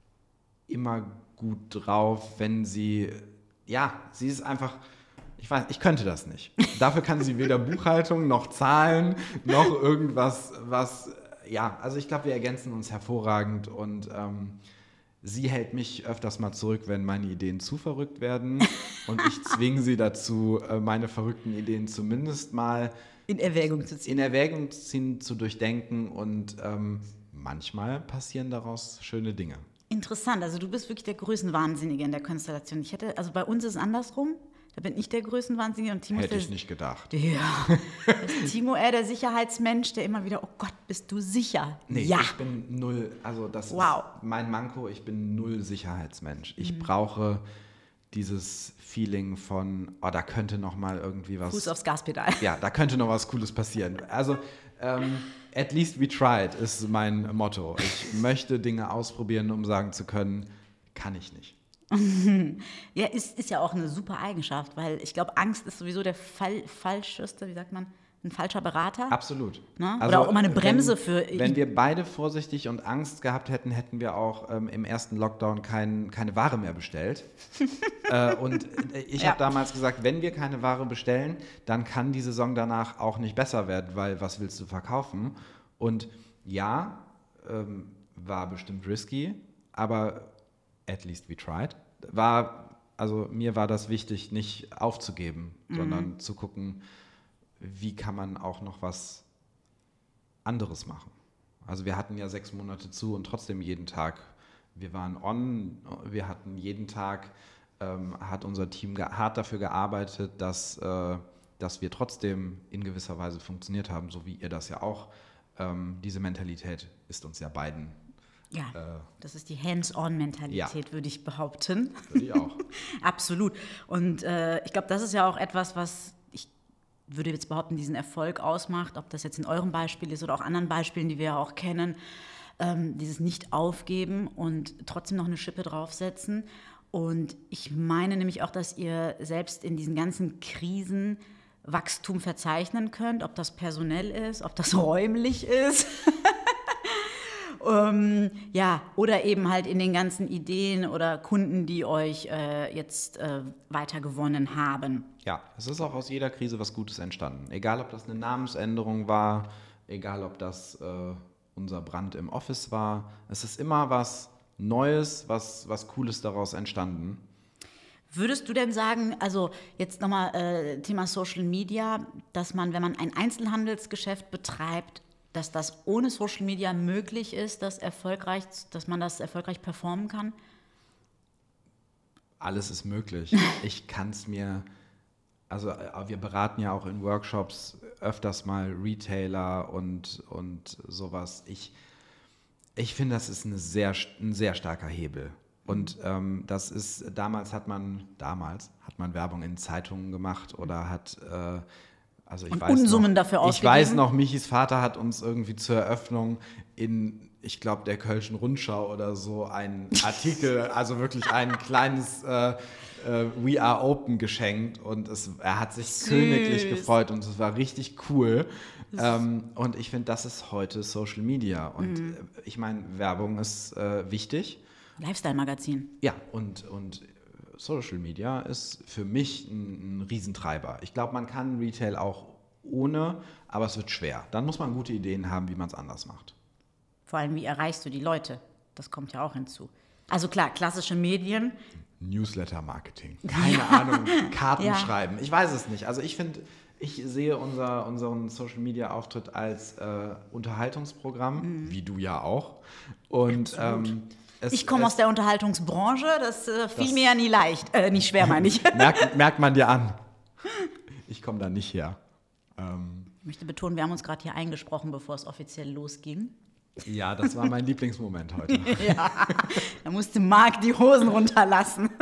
immer gut drauf, wenn sie, ja, sie ist einfach... Ich weiß, ich könnte das nicht. Dafür kann sie weder Buchhaltung noch Zahlen noch irgendwas, was, ja, also ich glaube, wir ergänzen uns hervorragend und ähm, sie hält mich öfters mal zurück, wenn meine Ideen zu verrückt werden und ich zwinge sie dazu, meine verrückten Ideen zumindest mal in Erwägung zu ziehen. In Erwägung zu ziehen, zu durchdenken und ähm, manchmal passieren daraus schöne Dinge. Interessant, also du bist wirklich der Größenwahnsinnige in der Konstellation. Ich hätte, also bei uns ist es andersrum. Da bin ich der Größenwahnsinnige und Timo Hätte ist ich nicht gedacht. Ja. Ist Timo eher der Sicherheitsmensch, der immer wieder, oh Gott, bist du sicher? Nee, ja. ich bin null, also das wow. ist mein Manko, ich bin null Sicherheitsmensch. Ich mhm. brauche dieses Feeling von, oh, da könnte noch mal irgendwie was... Fuß aufs Gaspedal. Ja, da könnte noch was Cooles passieren. Also, ähm, at least we tried ist mein Motto. Ich möchte Dinge ausprobieren, um sagen zu können, kann ich nicht. Ja, ist, ist ja auch eine super Eigenschaft, weil ich glaube, Angst ist sowieso der Fall, falscheste, wie sagt man, ein falscher Berater. Absolut. Ne? Also, oder auch immer eine Bremse wenn, für... Wenn wir beide vorsichtig und Angst gehabt hätten, hätten wir auch ähm, im ersten Lockdown kein, keine Ware mehr bestellt. äh, und ich ja. habe damals gesagt, wenn wir keine Ware bestellen, dann kann die Saison danach auch nicht besser werden, weil was willst du verkaufen? Und ja, ähm, war bestimmt risky, aber at least we tried. War, also mir war das wichtig, nicht aufzugeben, mhm. sondern zu gucken, wie kann man auch noch was anderes machen. Also wir hatten ja sechs Monate zu und trotzdem jeden Tag, wir waren on, wir hatten jeden Tag, ähm, hat unser Team ge- hart dafür gearbeitet, dass, äh, dass wir trotzdem in gewisser Weise funktioniert haben, so wie ihr das ja auch. Ähm, diese Mentalität ist uns ja beiden Ja, äh, das ist die Hands-on-Mentalität, ja. würde ich behaupten. Würde ich auch. Absolut. Und äh, ich glaube, das ist ja auch etwas, was ich würde jetzt behaupten, diesen Erfolg ausmacht, ob das jetzt in eurem Beispiel ist oder auch anderen Beispielen, die wir ja auch kennen, ähm, dieses Nicht-Aufgeben und trotzdem noch eine Schippe draufsetzen. Und ich meine nämlich auch, dass ihr selbst in diesen ganzen Krisen Wachstum verzeichnen könnt, ob das personell ist, ob das räumlich ist. um, ja, oder eben halt in den ganzen Ideen oder Kunden, die euch äh, jetzt äh, weiter gewonnen haben. Ja, es ist auch aus jeder Krise was Gutes entstanden. Egal, ob das eine Namensänderung war, egal, ob das äh, unser Brand im Office war. Es ist immer was Neues, was, was Cooles daraus entstanden. Würdest du denn sagen, also jetzt nochmal äh, Thema Social Media, dass man, wenn man ein Einzelhandelsgeschäft betreibt, dass das ohne Social Media möglich ist, dass, erfolgreich, dass man das erfolgreich performen kann? Alles ist möglich. Ich kann es mir, also wir beraten ja auch in Workshops öfters mal Retailer und, und sowas. Ich, ich finde, das ist eine sehr, ein sehr starker Hebel. Und ähm, das ist, damals hat man, damals hat man Werbung in Zeitungen gemacht oder hat, äh, also ich und weiß Unsummen noch, dafür ich ausgegeben. weiß noch, Michis Vater hat uns irgendwie zur Eröffnung in, ich glaube, der Kölschen Rundschau oder so einen Artikel, also wirklich ein kleines äh, äh, We Are Open geschenkt und es, er hat sich Süß. königlich gefreut und es war richtig cool. Ähm, und ich finde, das ist heute Social Media und mhm. ich meine, Werbung ist äh, wichtig. Lifestyle-Magazin. Ja, und, und Social Media ist für mich ein, ein Riesentreiber. Ich glaube, man kann Retail auch ohne, aber es wird schwer. Dann muss man gute Ideen haben, wie man es anders macht. Vor allem, wie erreichst du die Leute? Das kommt ja auch hinzu. Also klar, klassische Medien. Newsletter-Marketing. Keine ja. Ahnung, Karten ja. schreiben. Ich weiß es nicht. Also ich finde, ich sehe unser, unseren Social-Media-Auftritt als äh, Unterhaltungsprogramm, mhm. wie du ja auch. Und ähm, Es, ich komme aus der Unterhaltungsbranche, das äh, fiel das mir ja nie leicht, äh, nicht schwer, meine ich. merkt, merkt man dir an. Ich komme da nicht her. Ähm, ich möchte betonen, wir haben uns gerade hier eingesprochen, bevor es offiziell losging. Ja, das war mein Lieblingsmoment heute. Ja, da musste Marc die Hosen runterlassen.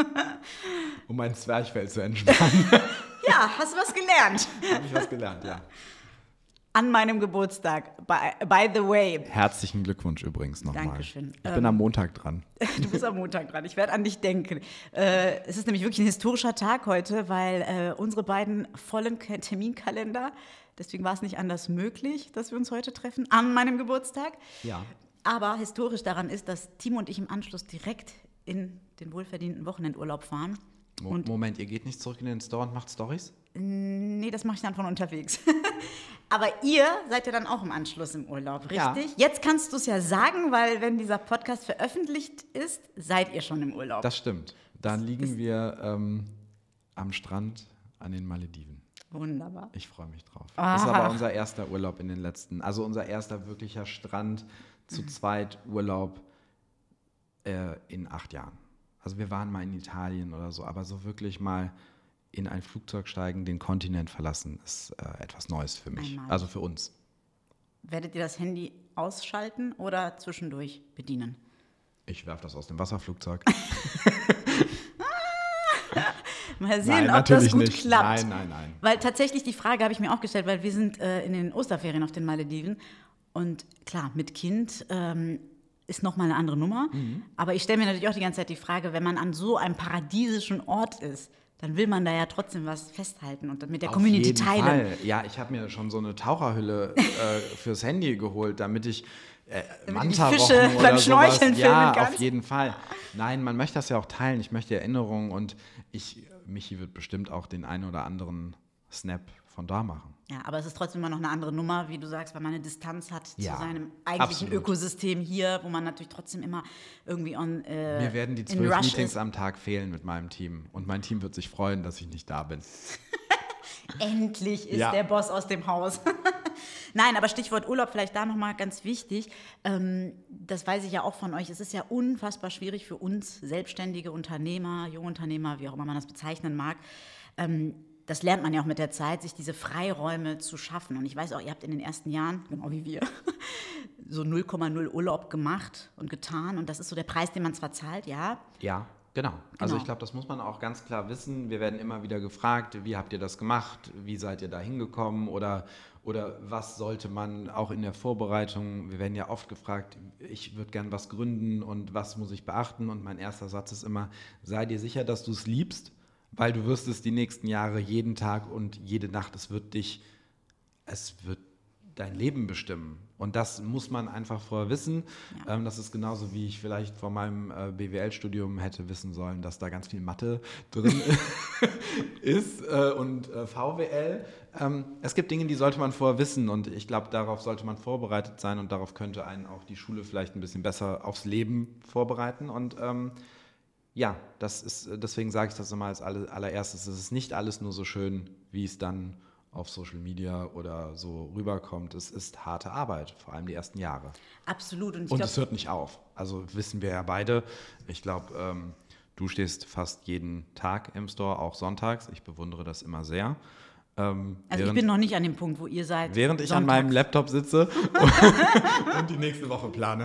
Um mein Zwerchfell zu entspannen. Ja, hast du was gelernt? Habe ich was gelernt, ja. An meinem Geburtstag, by, by the way. Herzlichen Glückwunsch übrigens nochmal. Dankeschön. Ich bin ähm, am Montag dran. Du bist am Montag dran, ich werde an dich denken. Äh, es ist nämlich wirklich ein historischer Tag heute, weil äh, unsere beiden vollen Terminkalender, deswegen war es nicht anders möglich, dass wir uns heute treffen, an meinem Geburtstag. Ja. Aber historisch daran ist, dass Timo und ich im Anschluss direkt in den wohlverdienten Wochenendurlaub fahren. Mo- Moment, ihr geht nicht zurück in den Store und macht Storys? Nee, das mache ich dann von unterwegs. Aber ihr seid ja dann auch im Anschluss im Urlaub, richtig? Ja. Jetzt kannst du es ja sagen, weil wenn dieser Podcast veröffentlicht ist, seid ihr schon im Urlaub. Das stimmt. Dann liegen wir ähm, am Strand an den Malediven. Wunderbar. Ich freue mich drauf. Ah. Das ist aber unser erster Urlaub in den letzten, also unser erster wirklicher Strand zu zweit Urlaub äh, in acht Jahren. Also wir waren mal in Italien oder so, aber so wirklich mal in ein Flugzeug steigen, den Kontinent verlassen, ist äh, etwas Neues für mich, Einmal. Also für uns. Werdet ihr das Handy ausschalten oder zwischendurch bedienen? Ich werfe das aus dem Wasserflugzeug. Mal sehen, nein, ob das gut nicht. klappt. Nein, nein, nein. Weil tatsächlich die Frage habe ich mir auch gestellt, weil wir sind äh, in den Osterferien auf den Malediven und klar, mit Kind ähm, ist nochmal eine andere Nummer. Mhm. Aber ich stelle mir natürlich auch die ganze Zeit die Frage, wenn man an so einem paradiesischen Ort ist, dann will man da ja trotzdem was festhalten und mit der Auf Community jeden teilen. Fall. Ja, ich habe mir schon so eine Taucherhülle äh, fürs Handy geholt, damit ich äh, Manta-Wochen oder beim Schnorcheln sowas. Ja, filmen auf jeden Fall. Nein, man möchte das ja auch teilen. Ich möchte Erinnerungen und ich, Michi wird bestimmt auch den einen oder anderen Snap von da machen. Ja, aber es ist trotzdem immer noch eine andere Nummer, wie du sagst, weil man eine Distanz hat ja, zu seinem eigentlichen absolut. Ökosystem hier, wo man natürlich trotzdem immer irgendwie on äh, Mir werden die zwölf Meetings ist. am Tag fehlen mit meinem Team und mein Team wird sich freuen, dass ich nicht da bin. Endlich ist ja. der Boss aus dem Haus. Nein, aber Stichwort Urlaub, vielleicht da nochmal ganz wichtig. Ähm, das weiß ich ja auch von euch. Es ist ja unfassbar schwierig für uns selbstständige Unternehmer, Jungunternehmer, wie auch immer man das bezeichnen mag, ähm, das lernt man ja auch mit der Zeit, sich diese Freiräume zu schaffen. Und ich weiß auch, ihr habt in den ersten Jahren, genau wie wir, so null Komma null Urlaub gemacht und getan. Und das ist so der Preis, den man zwar zahlt, ja. Ja, genau. Also Genau. ich glaube, das muss man auch ganz klar wissen. Wir werden immer wieder gefragt, wie habt ihr das gemacht? Wie seid ihr da hingekommen? Oder, oder was sollte man auch in der Vorbereitung, wir werden ja oft gefragt, ich würde gern was gründen und was muss ich beachten? Und mein erster Satz ist immer, sei dir sicher, dass du es liebst, weil du wirst es die nächsten Jahre jeden Tag und jede Nacht, es wird dich, es wird dein Leben bestimmen. Und das muss man einfach vorher wissen. Ja. Ähm, das ist genauso, wie ich vielleicht vor meinem äh, B W L-Studium hätte wissen sollen, dass da ganz viel Mathe drin ist äh, und äh, V W L. Ähm, es gibt Dinge, die sollte man vorher wissen und ich glaube, darauf sollte man vorbereitet sein und darauf könnte einen auch die Schule vielleicht ein bisschen besser aufs Leben vorbereiten. Und ähm, ja, das ist, deswegen sage ich das immer als allererstes. Es ist nicht alles nur so schön, wie es dann auf Social Media oder so rüberkommt. Es ist harte Arbeit, vor allem die ersten Jahre. Absolut. Und, ich Und glaub, es hört nicht auf. Also wissen wir ja beide. Ich glaube, ähm, du stehst fast jeden Tag im Store, auch sonntags. Ich bewundere das immer sehr. Ähm, also während, ich bin noch nicht an dem Punkt, wo ihr seid. Während ich sonntags. an meinem Laptop sitze und, und die nächste Woche plane.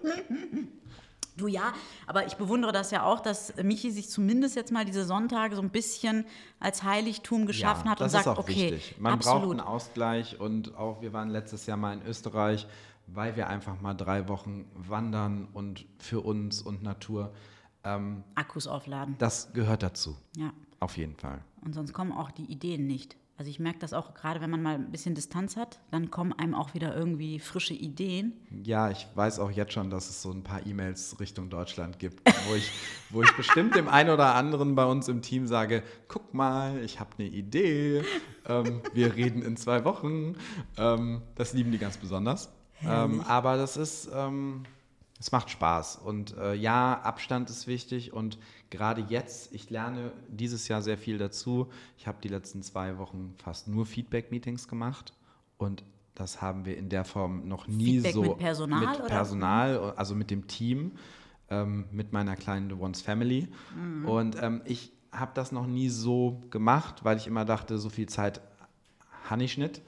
Du ja, aber ich bewundere das ja auch, dass Michi sich zumindest jetzt mal diese Sonntage so ein bisschen als Heiligtum geschaffen ja, hat und das sagt, ist auch okay, wichtig. Man absolut. braucht einen Ausgleich und auch wir waren letztes Jahr mal in Österreich, weil wir einfach mal drei Wochen wandern und für uns und Natur. Ähm, Akkus aufladen. Das gehört dazu. Ja. Auf jeden Fall. Und sonst kommen auch die Ideen nicht. Also ich merke das auch, gerade wenn man mal ein bisschen Distanz hat, dann kommen einem auch wieder irgendwie frische Ideen. Ja, ich weiß auch jetzt schon, dass es so ein paar E-Mails Richtung Deutschland gibt, wo ich, wo ich bestimmt dem einen oder anderen bei uns im Team sage, guck mal, ich habe eine Idee, ähm, wir reden in zwei Wochen. Ähm, das lieben die ganz besonders. Ähm, aber das ist, ähm, es macht Spaß. Und äh, ja, Abstand ist wichtig und gerade jetzt, ich lerne dieses Jahr sehr viel dazu. Ich habe die letzten zwei Wochen fast nur Feedback-Meetings gemacht und das haben wir in der Form noch nie Feedback so mit Personal, mit Personal, oder? Also mit dem Team, ähm, mit meiner kleinen The Ones Family. Mhm. Und ähm, ich habe das noch nie so gemacht, weil ich immer dachte, so viel Zeit habe ich nicht.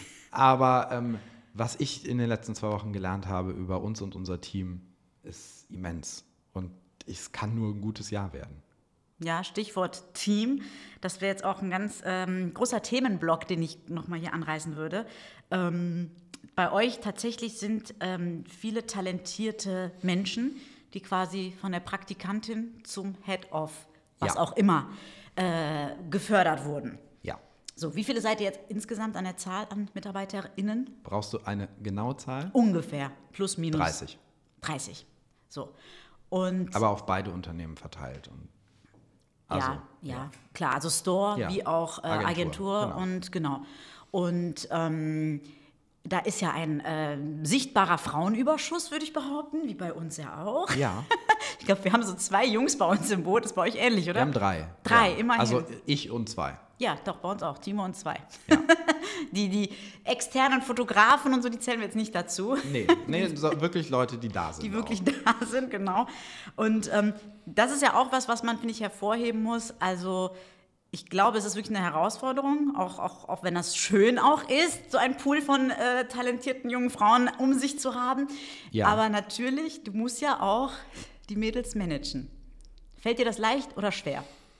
Aber ähm, was ich in den letzten zwei Wochen gelernt habe über uns und unser Team, ist immens. Und es kann nur ein gutes Jahr werden. Ja, Stichwort Team. Das wäre jetzt auch ein ganz ähm, großer Themenblock, den ich nochmal hier anreißen würde. Ähm, bei euch tatsächlich sind ähm, viele talentierte Menschen, die quasi von der Praktikantin zum Head-Off, was ja. auch immer, äh, gefördert wurden. Ja. So, wie viele seid ihr jetzt insgesamt an der Zahl an MitarbeiterInnen? Brauchst du eine genaue Zahl? Ungefähr, plus minus. dreißig. dreißig, so. Und aber auf beide Unternehmen verteilt. Und also, ja, ja, ja, klar, also Store ja. wie auch äh, Agentur, Agentur genau. und genau. Und ähm, da ist ja ein äh, sichtbarer Frauenüberschuss, würde ich behaupten, wie bei uns ja auch. Ja. Ich glaube, wir haben so zwei Jungs bei uns im Boot, ist bei euch ähnlich, oder? Wir haben drei. Drei, ja. immerhin. Also ich und zwei. Ja, doch, bei uns auch, Timo und zwei. Ja. die, die externen Fotografen und so, die zählen wir jetzt nicht dazu. Nee, nee so wirklich Leute, die da sind. Die wirklich auch. da sind, genau. Und ähm, das ist ja auch was, was man, finde ich, hervorheben muss. Also ich glaube, es ist wirklich eine Herausforderung, auch, auch, auch wenn das schön auch ist, so ein Pool von äh, talentierten jungen Frauen um sich zu haben. Ja. Aber natürlich, du musst ja auch die Mädels managen. Fällt dir das leicht oder schwer?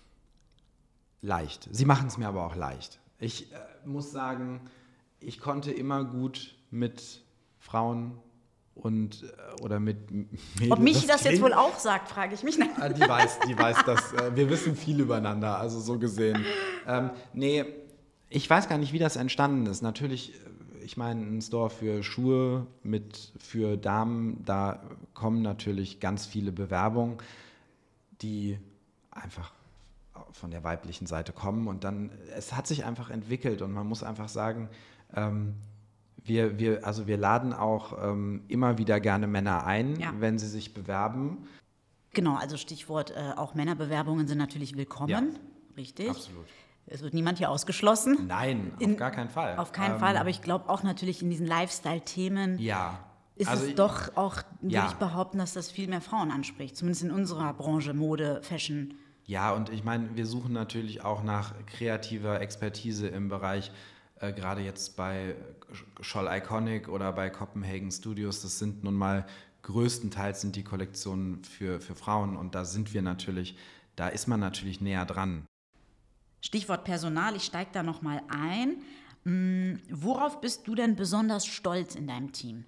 Leicht. Sie machen es mir aber auch leicht. Ich äh, muss sagen, ich konnte immer gut mit Frauen und äh, oder mit Mädels. Ob Michi das, das jetzt wohl auch sagt, frage ich mich. Äh, die weiß, die weiß das. Äh, wir wissen viel übereinander, also so gesehen. Ähm, nee, ich weiß gar nicht, wie das entstanden ist. Natürlich, ich meine, ein Store für Schuhe mit für Damen, da kommen natürlich ganz viele Bewerbungen, die einfach von der weiblichen Seite kommen und dann, es hat sich einfach entwickelt und man muss einfach sagen, ähm, wir, wir, also wir laden auch ähm, immer wieder gerne Männer ein, ja. wenn sie sich bewerben. Genau, also Stichwort, äh, auch Männerbewerbungen sind natürlich willkommen, ja. Richtig. Absolut. Es wird niemand hier ausgeschlossen. Nein, auf in, gar keinen Fall. Auf keinen ähm, Fall, aber ich glaube auch natürlich in diesen Lifestyle-Themen ja. ist also es ich, doch auch, würde ja. ich behaupten, dass das viel mehr Frauen anspricht, zumindest in unserer Branche, Mode, Fashion. Ja, und ich meine, wir suchen natürlich auch nach kreativer Expertise im Bereich, äh, gerade jetzt bei Scholl Iconic oder bei Copenhagen Studios. Das sind nun mal größtenteils sind die Kollektionen für, für Frauen und da sind wir natürlich, da ist man natürlich näher dran. Stichwort Personal, ich steige da nochmal ein. Hm, worauf bist du denn besonders stolz in deinem Team?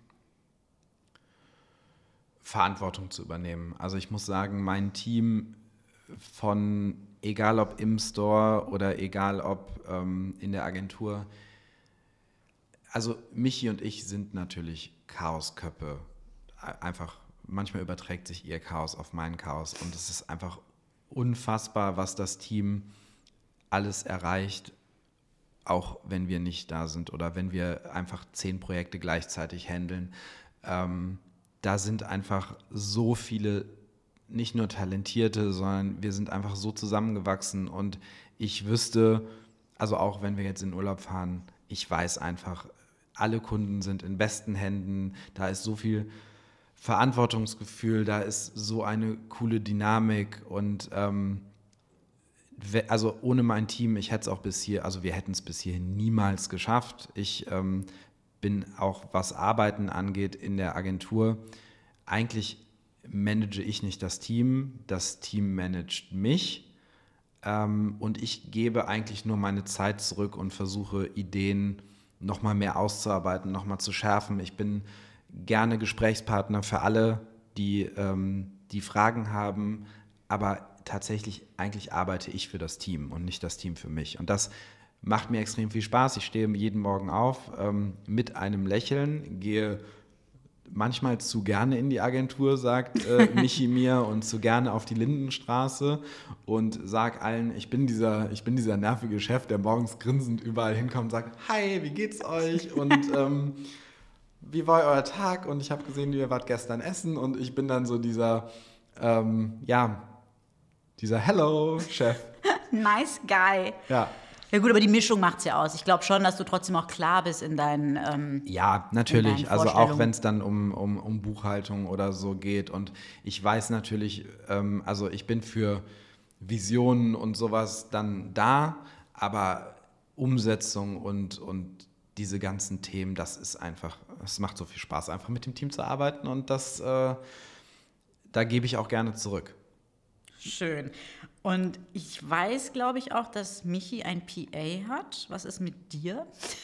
Verantwortung zu übernehmen. Also ich muss sagen, mein Team von, egal ob im Store oder egal ob ähm, in der Agentur, also Michi und ich sind natürlich Chaosköpfe. Einfach, manchmal überträgt sich ihr Chaos auf mein Chaos und es ist einfach unfassbar, was das Team alles erreicht, auch wenn wir nicht da sind oder wenn wir einfach zehn Projekte gleichzeitig handeln. Ähm, da sind einfach so viele, nicht nur Talentierte, sondern wir sind einfach so zusammengewachsen und ich wüsste, also auch wenn wir jetzt in Urlaub fahren, ich weiß einfach, alle Kunden sind in besten Händen, da ist so viel Verantwortungsgefühl, da ist so eine coole Dynamik und ähm, also ohne mein Team, ich hätte es auch bis hier, also wir hätten es bis hierhin niemals geschafft. Ich ähm, bin auch, was Arbeiten angeht, in der Agentur, eigentlich manage ich nicht das Team, das Team managt mich ähm, und ich gebe eigentlich nur meine Zeit zurück und versuche Ideen nochmal mehr auszuarbeiten, nochmal zu schärfen. Ich bin gerne Gesprächspartner für alle, die, ähm, die Fragen haben, aber tatsächlich, eigentlich arbeite ich für das Team und nicht das Team für mich. Und das macht mir extrem viel Spaß. Ich stehe jeden Morgen auf ähm, mit einem Lächeln, gehe manchmal zu gerne in die Agentur, sagt äh, Michi mir, und zu gerne auf die Lindenstraße und sag allen, ich bin dieser, ich bin dieser nervige Chef, der morgens grinsend überall hinkommt und sagt, hi, wie geht's euch? Und ähm, wie war euer Tag? Und ich habe gesehen, ihr wart gestern essen und ich bin dann so dieser, ähm, ja, dieser Hello-Chef. Nice guy. Ja. Ja gut, aber die Mischung macht's ja aus. Ich glaube schon, dass du trotzdem auch klar bist in deinen ähm, Ja, natürlich. Also auch wenn es dann um, um, um Buchhaltung oder so geht. Und ich weiß natürlich, ähm, also ich bin für Visionen und sowas dann da, aber Umsetzung und, und diese ganzen Themen, das ist einfach, es macht so viel Spaß, einfach mit dem Team zu arbeiten und das, äh, da gebe ich auch gerne zurück. Schön. Und ich weiß, glaube ich, auch, dass Michi ein P A hat. Was ist mit dir?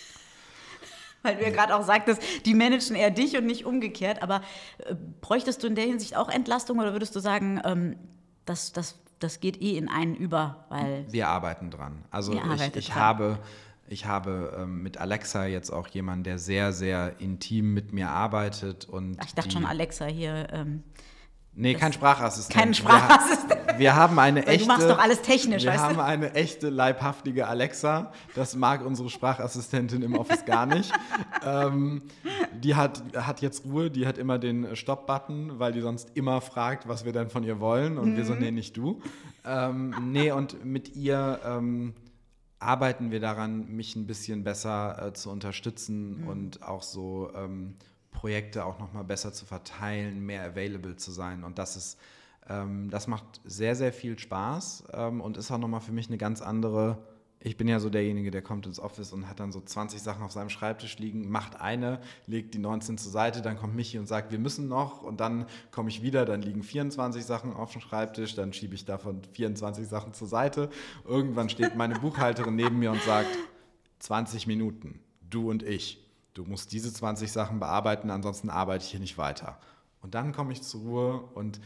Weil du ja gerade auch sagtest, die managen eher dich und nicht umgekehrt. Aber äh, bräuchtest du in der Hinsicht auch Entlastung oder würdest du sagen, ähm, das, das, das geht eh in einen über? Weil wir arbeiten dran. Also Ihr ich, arbeitet ich dran. habe, ich habe ähm, mit Alexa jetzt auch jemanden, der sehr, sehr intim mit mir arbeitet. Und Ach, ich dachte die, schon, Alexa hier. Ähm, Nee, kein Sprachassistent. Kein Sprachassistent. Wir, wir haben eine Weil echte. du machst doch alles technisch, Wir weißt haben du? eine echte leibhaftige Alexa. Das mag unsere Sprachassistentin im Office gar nicht. ähm, die hat, hat jetzt Ruhe, die hat immer den Stopp-Button, weil die sonst immer fragt, was wir denn von ihr wollen. Und mhm. wir so, nee, nicht du. Ähm, nee, und mit ihr ähm, arbeiten wir daran, mich ein bisschen besser äh, zu unterstützen mhm. und auch so ähm, Projekte auch noch mal besser zu verteilen, mehr available zu sein. Und das ist, ähm, das macht sehr, sehr viel Spaß ähm, und ist auch noch mal für mich eine ganz andere. Ich bin ja so derjenige, der kommt ins Office und hat dann so zwanzig Sachen auf seinem Schreibtisch liegen, macht eine, legt die neunzehn zur Seite, dann kommt Michi und sagt, wir müssen noch, und dann komme ich wieder, dann liegen vierundzwanzig Sachen auf dem Schreibtisch, dann schiebe ich davon vierundzwanzig Sachen zur Seite. Irgendwann steht meine Buchhalterin neben mir und sagt, zwanzig Minuten, du und ich. Du musst diese zwanzig Sachen bearbeiten, ansonsten arbeite ich hier nicht weiter. Und dann komme ich zur Ruhe und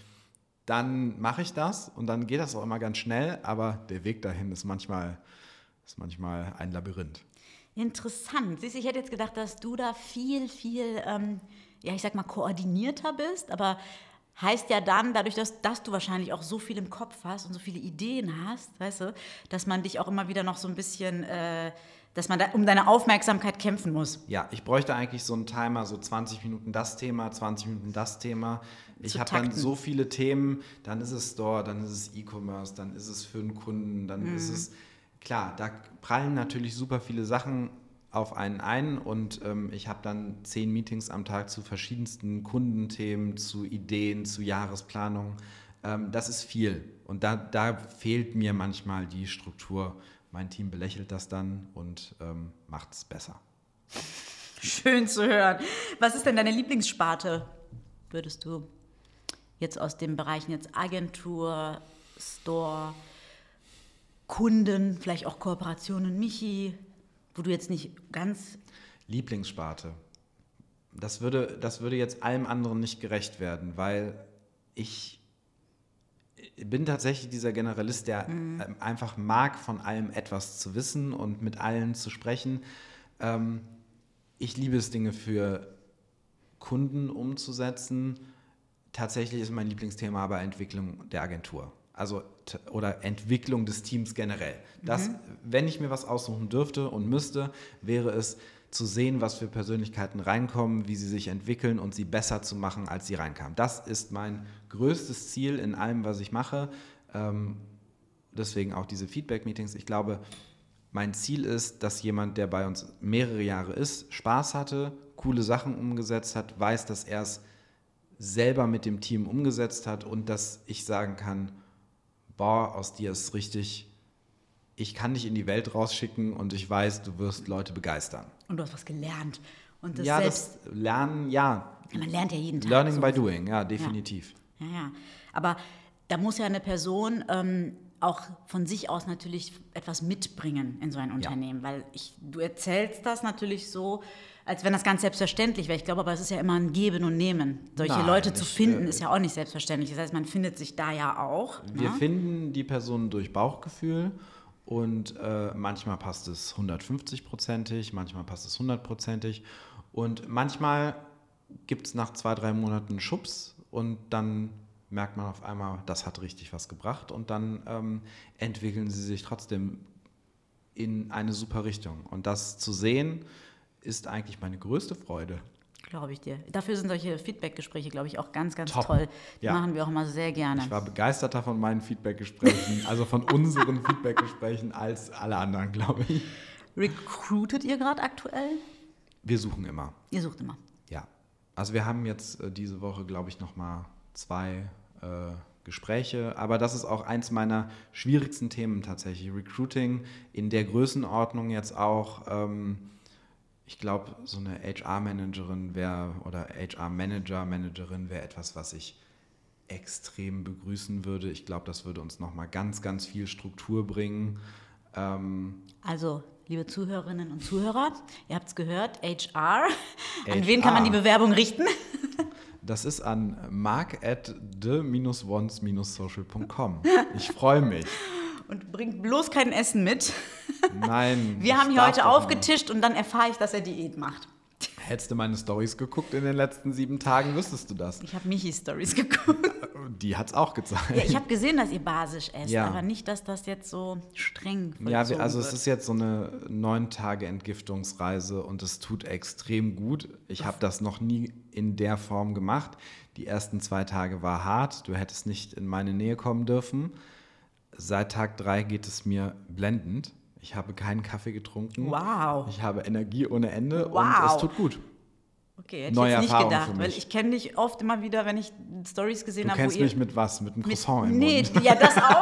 dann mache ich das und dann geht das auch immer ganz schnell, aber der Weg dahin ist manchmal, ist manchmal ein Labyrinth. Interessant. Siehst du, ich hätte jetzt gedacht, dass du da viel, viel, ähm, ja, ich sag mal, koordinierter bist, aber heißt ja dann, dadurch, dass, dass du wahrscheinlich auch so viel im Kopf hast und so viele Ideen hast, weißt du, dass man dich auch immer wieder noch so ein bisschen, äh, dass man da um deine Aufmerksamkeit kämpfen muss. Ja, ich bräuchte eigentlich so einen Timer, so zwanzig Minuten das Thema, zwanzig Minuten das Thema. Ich habe dann so viele Themen, dann ist es Store, dann ist es E-Commerce, dann ist es für einen Kunden, dann mhm. ist es, klar, da prallen natürlich super viele Sachen auf einen ein und ähm, ich habe dann zehn Meetings am Tag zu verschiedensten Kundenthemen, zu Ideen, zu Jahresplanung. Ähm, das ist viel. Und da, da fehlt mir manchmal die Struktur. Mein Team belächelt das dann und ähm, macht es besser. Schön zu hören. Was ist denn deine Lieblingssparte, würdest du jetzt aus den Bereichen jetzt Agentur, Store, Kunden, vielleicht auch Kooperationen, Michi, wo du jetzt nicht ganz... Lieblingssparte. Das würde, das würde jetzt allem anderen nicht gerecht werden, weil ich bin tatsächlich dieser Generalist, der mhm. einfach mag, von allem etwas zu wissen und mit allen zu sprechen. Ähm, ich liebe es, Dinge für Kunden umzusetzen. Tatsächlich ist mein Lieblingsthema aber Entwicklung der Agentur. Also, t- oder Entwicklung des Teams generell. Das, mhm. wenn ich mir was aussuchen dürfte und müsste, wäre es zu sehen, was für Persönlichkeiten reinkommen, wie sie sich entwickeln und sie besser zu machen, als sie reinkamen. Das ist mein größtes Ziel in allem, was ich mache. Ähm, deswegen auch diese Feedback-Meetings. Ich glaube, mein Ziel ist, dass jemand, der bei uns mehrere Jahre ist, Spaß hatte, coole Sachen umgesetzt hat, weiß, dass er es selber mit dem Team umgesetzt hat und dass ich sagen kann, boah, aus dir ist richtig, ich kann dich in die Welt rausschicken und ich weiß, du wirst Leute begeistern. Und du hast was gelernt. Und das ja, selbst, das Lernen, ja. ja. Man lernt ja jeden Tag. Learning so by doing, ja, definitiv. Ja, ja. ja. Aber da muss ja eine Person ähm, auch von sich aus natürlich etwas mitbringen in so ein Unternehmen. Ja. Weil ich, du erzählst das natürlich so, als wenn das ganz selbstverständlich wäre. Ich glaube aber, es ist ja immer ein Geben und Nehmen. Solche Nein, Leute zu finden, äh, ist ja auch nicht selbstverständlich. Das heißt, man findet sich da ja auch. Wir ne? finden die Person durch Bauchgefühl. Und äh, manchmal passt es hundertfünfzig-prozentig, manchmal passt es hundert-prozentig. Und manchmal gibt es nach zwei, drei Monaten einen Schubs und dann merkt man auf einmal, das hat richtig was gebracht. Und dann ähm, entwickeln sie sich trotzdem in eine super Richtung. Und das zu sehen, ist eigentlich meine größte Freude. Glaube ich dir. Dafür sind solche Feedback-Gespräche, glaube ich, auch ganz, ganz Top. toll. Die ja. machen wir auch immer sehr gerne. Ich war begeisterter von meinen Feedback-Gesprächen, also von unseren Feedback-Gesprächen als alle anderen, glaube ich. Recruitet ihr gerade aktuell? Wir suchen immer. Ihr sucht immer? Ja. Also wir haben jetzt äh, diese Woche, glaube ich, nochmal zwei äh, Gespräche. Aber das ist auch eins meiner schwierigsten Themen tatsächlich. Recruiting in der Größenordnung jetzt auch. Ähm, Ich glaube, so eine H R-Managerin wäre oder H R-Manager, Managerin wäre etwas, was ich extrem begrüßen würde. Ich glaube, das würde uns nochmal ganz, ganz viel Struktur bringen. Ähm also, liebe Zuhörerinnen und Zuhörer, ihr habt es gehört, H R. An H R. wen kann man die Bewerbung richten? Das ist an mark at the dash ones dash social dot com. Ich freue mich. Und bringt bloß kein Essen mit. Nein. Wir haben hier heute aufgetischt und dann erfahre ich, dass er Diät macht. Hättest du meine Storys geguckt in den letzten sieben Tagen, wüsstest du das. Ich habe Michis Storys geguckt. Die hat es auch gezeigt. Ja, ich habe gesehen, dass ihr basisch esst, ja. aber nicht, dass das jetzt so streng vollzogen Ja, wir, also wird. es ist jetzt so eine neun Tage Entgiftungsreise und es tut extrem gut. Ich habe das noch nie in der Form gemacht. Die ersten zwei Tage war hart. Du hättest nicht in meine Nähe kommen dürfen. Seit Tag drei geht es mir blendend. Ich habe keinen Kaffee getrunken. Wow. Ich habe Energie ohne Ende wow. und es tut gut. Okay, hätte Neue ich jetzt nicht Erfahrung gedacht, für mich. weil ich kenne dich oft immer wieder, wenn ich Stories gesehen habe, Du wo kennst ihr... mich mit was? Mit einem Croissant mit, im Nee, Mund. ja, das auch.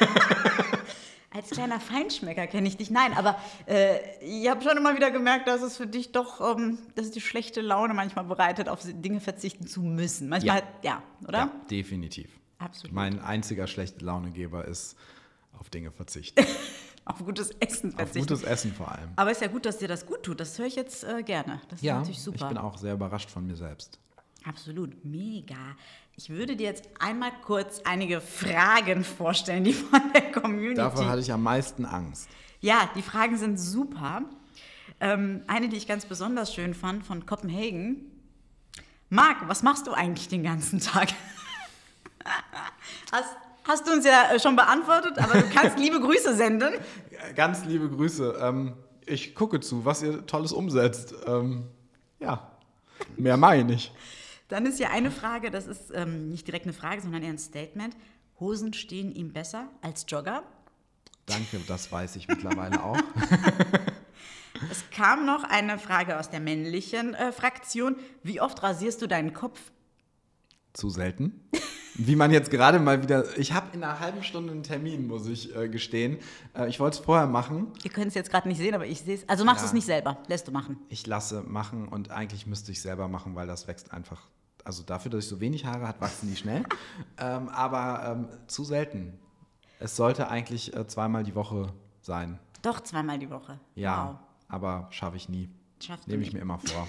Als kleiner Feinschmecker kenne ich dich. Nein, aber äh, ich habe schon immer wieder gemerkt, dass es für dich doch, ähm, dass es dir schlechte Laune manchmal bereitet, auf Dinge verzichten zu müssen. Manchmal, ja, ja oder? Ja, definitiv. Absolut. Mein einziger schlechte Launegeber ist auf Dinge verzichten. Auf gutes Essen verzichten. Auf gutes Essen vor allem. Aber es ist ja gut, dass dir das gut tut. Das höre ich jetzt äh, gerne. Das ist ja, natürlich super. Ich bin auch sehr überrascht von mir selbst. Absolut, mega. Ich würde dir jetzt einmal kurz einige Fragen vorstellen, die von der Community... Davor hatte ich am meisten Angst. Ja, die Fragen sind super. Ähm, eine, die ich ganz besonders schön fand, von Kopenhagen. Marc, was machst du eigentlich den ganzen Tag? Hast, hast du uns ja schon beantwortet, aber du kannst liebe Grüße senden. Ganz liebe Grüße. Ähm, ich gucke zu, was ihr Tolles umsetzt. Ähm, ja, mehr mache ich nicht. Dann ist ja eine Frage, das ist ähm, nicht direkt eine Frage, sondern eher ein Statement. Hosen stehen ihm besser als Jogger? Danke, das weiß ich mittlerweile auch. Es kam noch eine Frage aus der männlichen äh, Fraktion. Wie oft rasierst du deinen Kopf? Zu selten. Wie man jetzt gerade mal wieder, ich habe in einer halben Stunde einen Termin, muss ich äh, gestehen. Äh, ich wollte es vorher machen. Ihr könnt es jetzt gerade nicht sehen, aber ich sehe es. Also machst du Ja. es nicht selber, lässt du machen. Ich lasse machen und eigentlich müsste ich selber machen, weil das wächst einfach, also dafür, dass ich so wenig Haare habe, wachsen die schnell. ähm, aber ähm, zu selten. Es sollte eigentlich äh, zweimal die Woche sein. Doch, zweimal die Woche. Ja, Wow. aber schaffe ich nie. Schaffst du Nehme ich nicht. mir immer vor.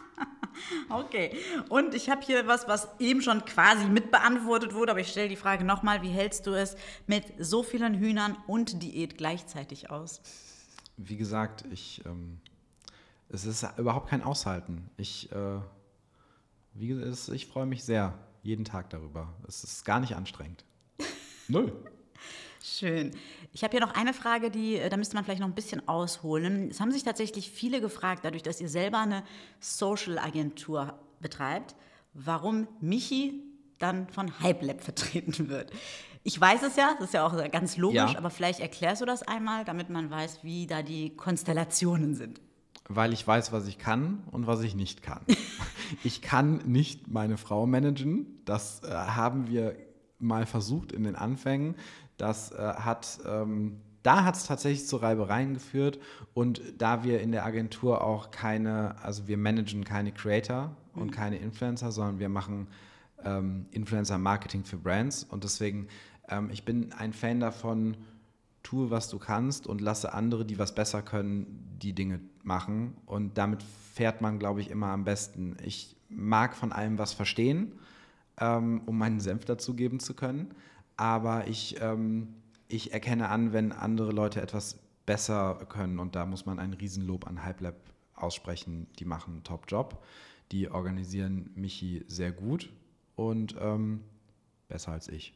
Okay, und ich habe hier was, was eben schon quasi mitbeantwortet wurde, aber ich stelle die Frage nochmal, wie hältst du es mit so vielen Hühnern und Diät gleichzeitig aus? Wie gesagt, ich, ähm, es ist überhaupt kein Aushalten. Ich, äh, wie gesagt, ich freue mich sehr jeden Tag darüber. Es ist gar nicht anstrengend. Null. Schön. Ich habe hier noch eine Frage, die, äh, da müsste man vielleicht noch ein bisschen ausholen. Es haben sich tatsächlich viele gefragt, dadurch, dass ihr selber eine Social-Agentur betreibt, warum Michi dann von HypeLab vertreten wird. Ich weiß es ja, das ist ja auch ganz logisch, Ja. aber vielleicht erklärst du das einmal, damit man weiß, wie da die Konstellationen sind. Weil ich weiß, was ich kann und was ich nicht kann. Ich kann nicht meine Frau managen. Das äh, haben wir mal versucht in den Anfängen. Das äh, hat, ähm, da hat es tatsächlich zu Reibereien geführt. Und da wir in der Agentur auch keine, also wir managen keine Creator und Mhm. keine Influencer, sondern wir machen ähm, Influencer-Marketing für Brands. Und deswegen, ähm, ich bin ein Fan davon, tue, was du kannst und lasse andere, die was besser können, die Dinge machen. Und damit fährt man, glaube ich, immer am besten. Ich mag von allem was verstehen, ähm, um meinen Senf dazugeben zu können. Aber ich, ähm, ich erkenne an, wenn andere Leute etwas besser können. Und da muss man ein Riesenlob an HypeLab aussprechen. Die machen einen Top-Job. Die organisieren Michi sehr gut und ähm, besser als ich.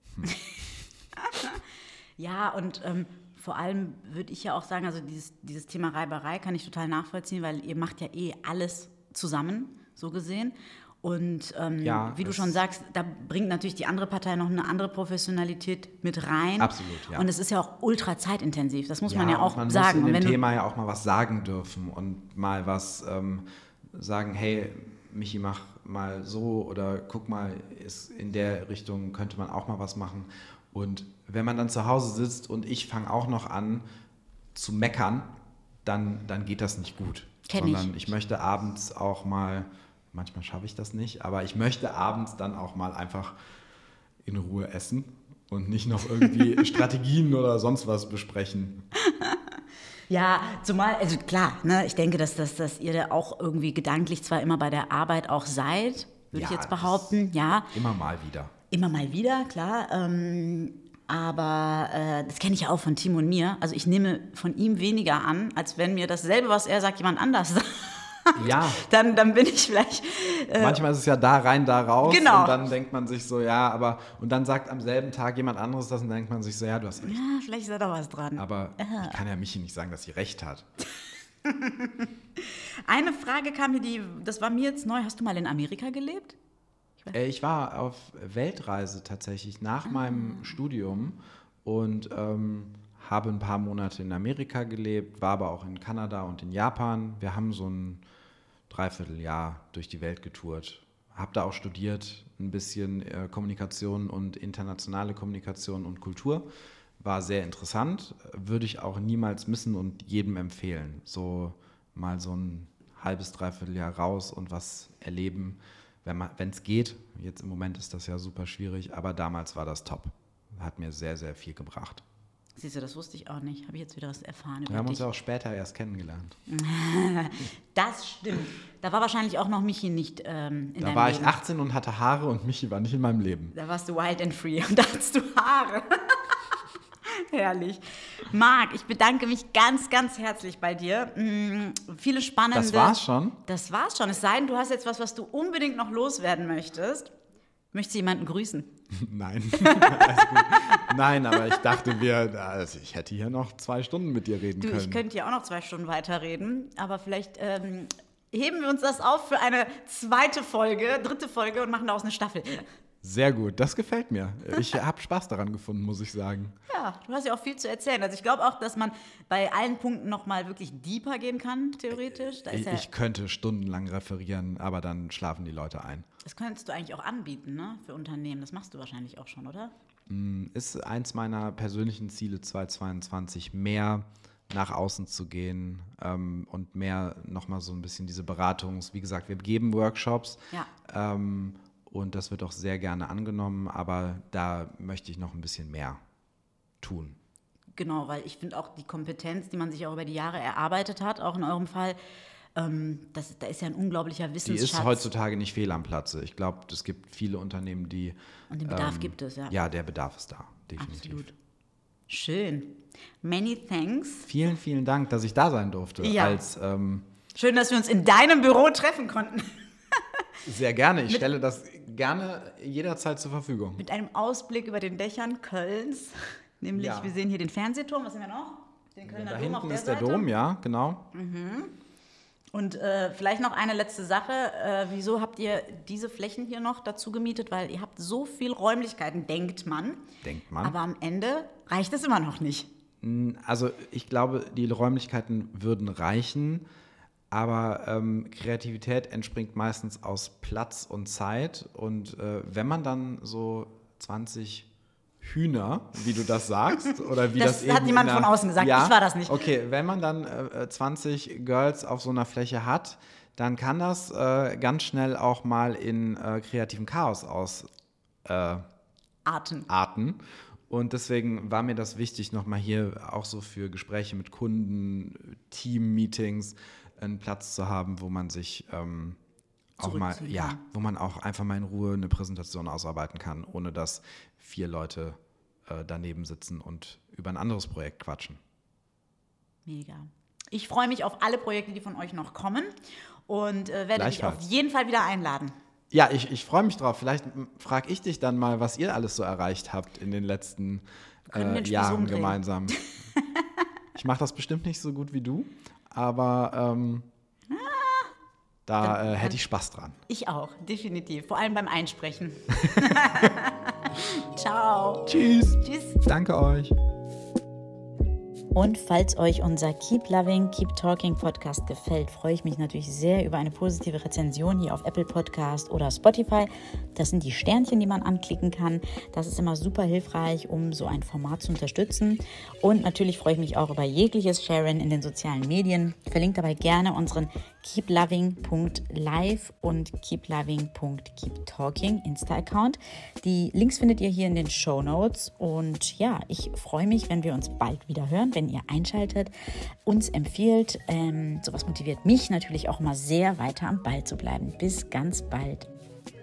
Ja, und ähm, vor allem würde ich ja auch sagen, also dieses, dieses Thema Reiberei kann ich total nachvollziehen, weil ihr macht ja eh alles zusammen, so gesehen. Und ähm, Ja, wie du es- schon sagst, da bringt natürlich die andere Partei noch eine andere Professionalität mit rein. Absolut, ja. Und es ist ja auch ultra zeitintensiv, das muss man ja und auch man sagen. muss Und in wenn dem du, Thema ja auch mal was sagen dürfen und mal was ähm, sagen, hey, Michi, mach mal so oder guck mal, ist in der Richtung könnte man auch mal was machen. Und wenn man dann zu Hause sitzt und ich fange auch noch an zu meckern, dann, dann geht das nicht gut. Kenn ich. Sondern ich möchte abends auch mal, manchmal schaffe ich das nicht, aber ich möchte abends dann auch mal einfach in Ruhe essen und nicht noch irgendwie Strategien oder sonst was besprechen. ja, zumal, also klar, ne, ich denke, dass, dass, dass ihr da auch irgendwie gedanklich zwar immer bei der Arbeit auch seid, würde Ja, ich jetzt das- behaupten, ja. Immer mal wieder. Immer mal wieder, klar. Ähm, aber äh, das kenne ich ja auch von Tim und mir. Also ich nehme von ihm weniger an, als wenn mir dasselbe, was er sagt, jemand anders sagt. Ja, Dann, dann bin ich vielleicht... Äh, manchmal ist es ja da rein, da raus. Genau. Und dann denkt man sich so, ja, aber... Und dann sagt am selben Tag jemand anderes das und dann denkt man sich so, ja, du hast recht. ja, vielleicht ist da doch was dran. Aber ich kann ja Michi nicht sagen, dass sie recht hat. Eine Frage kam mir, die, das war mir jetzt neu. Hast du mal in Amerika gelebt? Äh, Ich war auf Weltreise tatsächlich nach meinem Studium und ähm, habe ein paar Monate in Amerika gelebt, war aber auch in Kanada und in Japan. Wir haben so ein Dreivierteljahr durch die Welt getourt. Habe da auch studiert, ein bisschen äh, Kommunikation und internationale Kommunikation und Kultur. War sehr interessant, würde ich auch niemals missen und jedem empfehlen. So mal so ein halbes, Dreivierteljahr raus und was erleben, wenn es geht. Jetzt im Moment ist das ja super schwierig, aber damals war das top. Hat mir sehr, sehr viel gebracht. Siehst du, das wusste ich auch nicht. Habe ich jetzt wieder was erfahren Wir über haben uns dich. ja auch später erst kennengelernt. Das stimmt. Da war wahrscheinlich auch noch Michi nicht ähm, in Da deinem war Leben. ich achtzehn und hatte Haare und Michi war nicht in meinem Leben. Da warst du wild and free und da hattest du Haare. Herrlich. Marc, ich bedanke mich ganz, ganz herzlich bei dir. Mm, viele spannende... Das war's schon? Das war's schon. Es sei denn, du hast jetzt was, was du unbedingt noch loswerden möchtest. Möchtest du jemanden grüßen? Nein. Alles gut. Nein, aber ich dachte, wir, also ich hätte hier noch zwei Stunden mit dir reden Du, können. ich könnte ja auch noch zwei Stunden weiterreden, aber vielleicht ähm, heben wir uns das auf für eine zweite Folge, dritte Folge und machen daraus eine Staffel. Sehr gut, das gefällt mir. Ich habe Spaß daran gefunden, muss ich sagen. Ja, du hast ja auch viel zu erzählen. Also ich glaube auch, dass man bei allen Punkten nochmal wirklich deeper gehen kann, theoretisch. Da ist Ich, ja, ich könnte stundenlang referieren, aber dann schlafen die Leute ein. das könntest du eigentlich auch anbieten, ne, für Unternehmen. Das machst du wahrscheinlich auch schon, oder? Ist eins meiner persönlichen Ziele zweitausendzweiundzwanzig, mehr nach außen zu gehen ähm, und mehr nochmal so ein bisschen diese Beratungs-, wie gesagt, wir geben Workshops Ja. ähm, und das wird auch sehr gerne angenommen, aber da möchte ich noch ein bisschen mehr tun. Genau, weil ich finde auch die Kompetenz, die man sich auch über die Jahre erarbeitet hat, auch in eurem Fall, ähm, das, da ist ja ein unglaublicher Die Wissensschatz. ist heutzutage nicht fehl am Platze. Ich glaube, es gibt viele Unternehmen, die... Und den Bedarf ähm, gibt es, ja. Ja, der Bedarf ist da, definitiv. Absolut. Schön. Many thanks. Vielen, vielen Dank, dass ich da sein durfte. Ja. Als, ähm, Schön, dass wir uns in deinem Büro treffen konnten. sehr gerne. Ich stelle das gerne jederzeit zur Verfügung. Mit einem Ausblick über den Dächern Kölns. Nämlich, Ja. wir sehen hier den Fernsehturm. Was sehen wir noch? Den Kölner Da Dom auf hinten der ist der Seite. Dom, ja, genau. Und äh, vielleicht noch eine letzte Sache. Äh, wieso habt ihr diese Flächen hier noch dazu gemietet? Weil ihr habt so viel Räumlichkeiten, denkt man. Denkt man. Aber am Ende reicht es immer noch nicht. Also ich glaube, die Räumlichkeiten würden reichen, aber ähm, Kreativität entspringt meistens aus Platz und Zeit. Und äh, wenn man dann so zwanzig Hühner, wie du das sagst, oder wie Das das, hat eben jemand in der- von außen gesagt, ja, ich war das nicht. Okay, wenn man dann äh, zwanzig Girls auf so einer Fläche hat, dann kann das äh, ganz schnell auch mal in äh, kreativen Chaos ausarten. Arten. Und deswegen war mir das wichtig, nochmal hier auch so für Gespräche mit Kunden, Team-Meetings einen Platz zu haben, wo man sich ähm, auch mal, Zurückziehen ja, kann. wo man auch einfach mal in Ruhe eine Präsentation ausarbeiten kann, ohne dass vier Leute äh, daneben sitzen und über ein anderes Projekt quatschen. Mega. Ich freue mich auf alle Projekte, die von euch noch kommen und äh, werde dich auf Gleichfalls. jeden Fall wieder einladen. Ja, ich, ich freue mich drauf. Vielleicht frage ich dich dann mal, was ihr alles so erreicht habt in den letzten können äh, den Spieß Jahren umdrehen. gemeinsam. Ich mache das bestimmt nicht so gut wie du, aber ähm, da äh, hätte ich Spaß dran. Ich auch, definitiv. Vor allem beim Einsprechen. Ciao. Tschüss. Tschüss. Danke euch. Und falls euch unser Keep Loving, Keep Talking Podcast gefällt, freue ich mich natürlich sehr über eine positive Rezension hier auf Apple Podcast oder Spotify. Das sind die Sternchen, die man anklicken kann. Das ist immer super hilfreich, um so ein Format zu unterstützen. Und natürlich freue ich mich auch über jegliches Sharen in den sozialen Medien. Verlinkt dabei gerne unseren keep loving punkt live und keep loving punkt keep talking Insta-Account. Die Links findet ihr hier in den Shownotes. Und ja, ich freue mich, wenn wir uns bald wieder hören, wenn ihr einschaltet, uns empfiehlt. Ähm, sowas motiviert mich natürlich auch immer sehr, weiter am Ball zu bleiben. Bis ganz bald.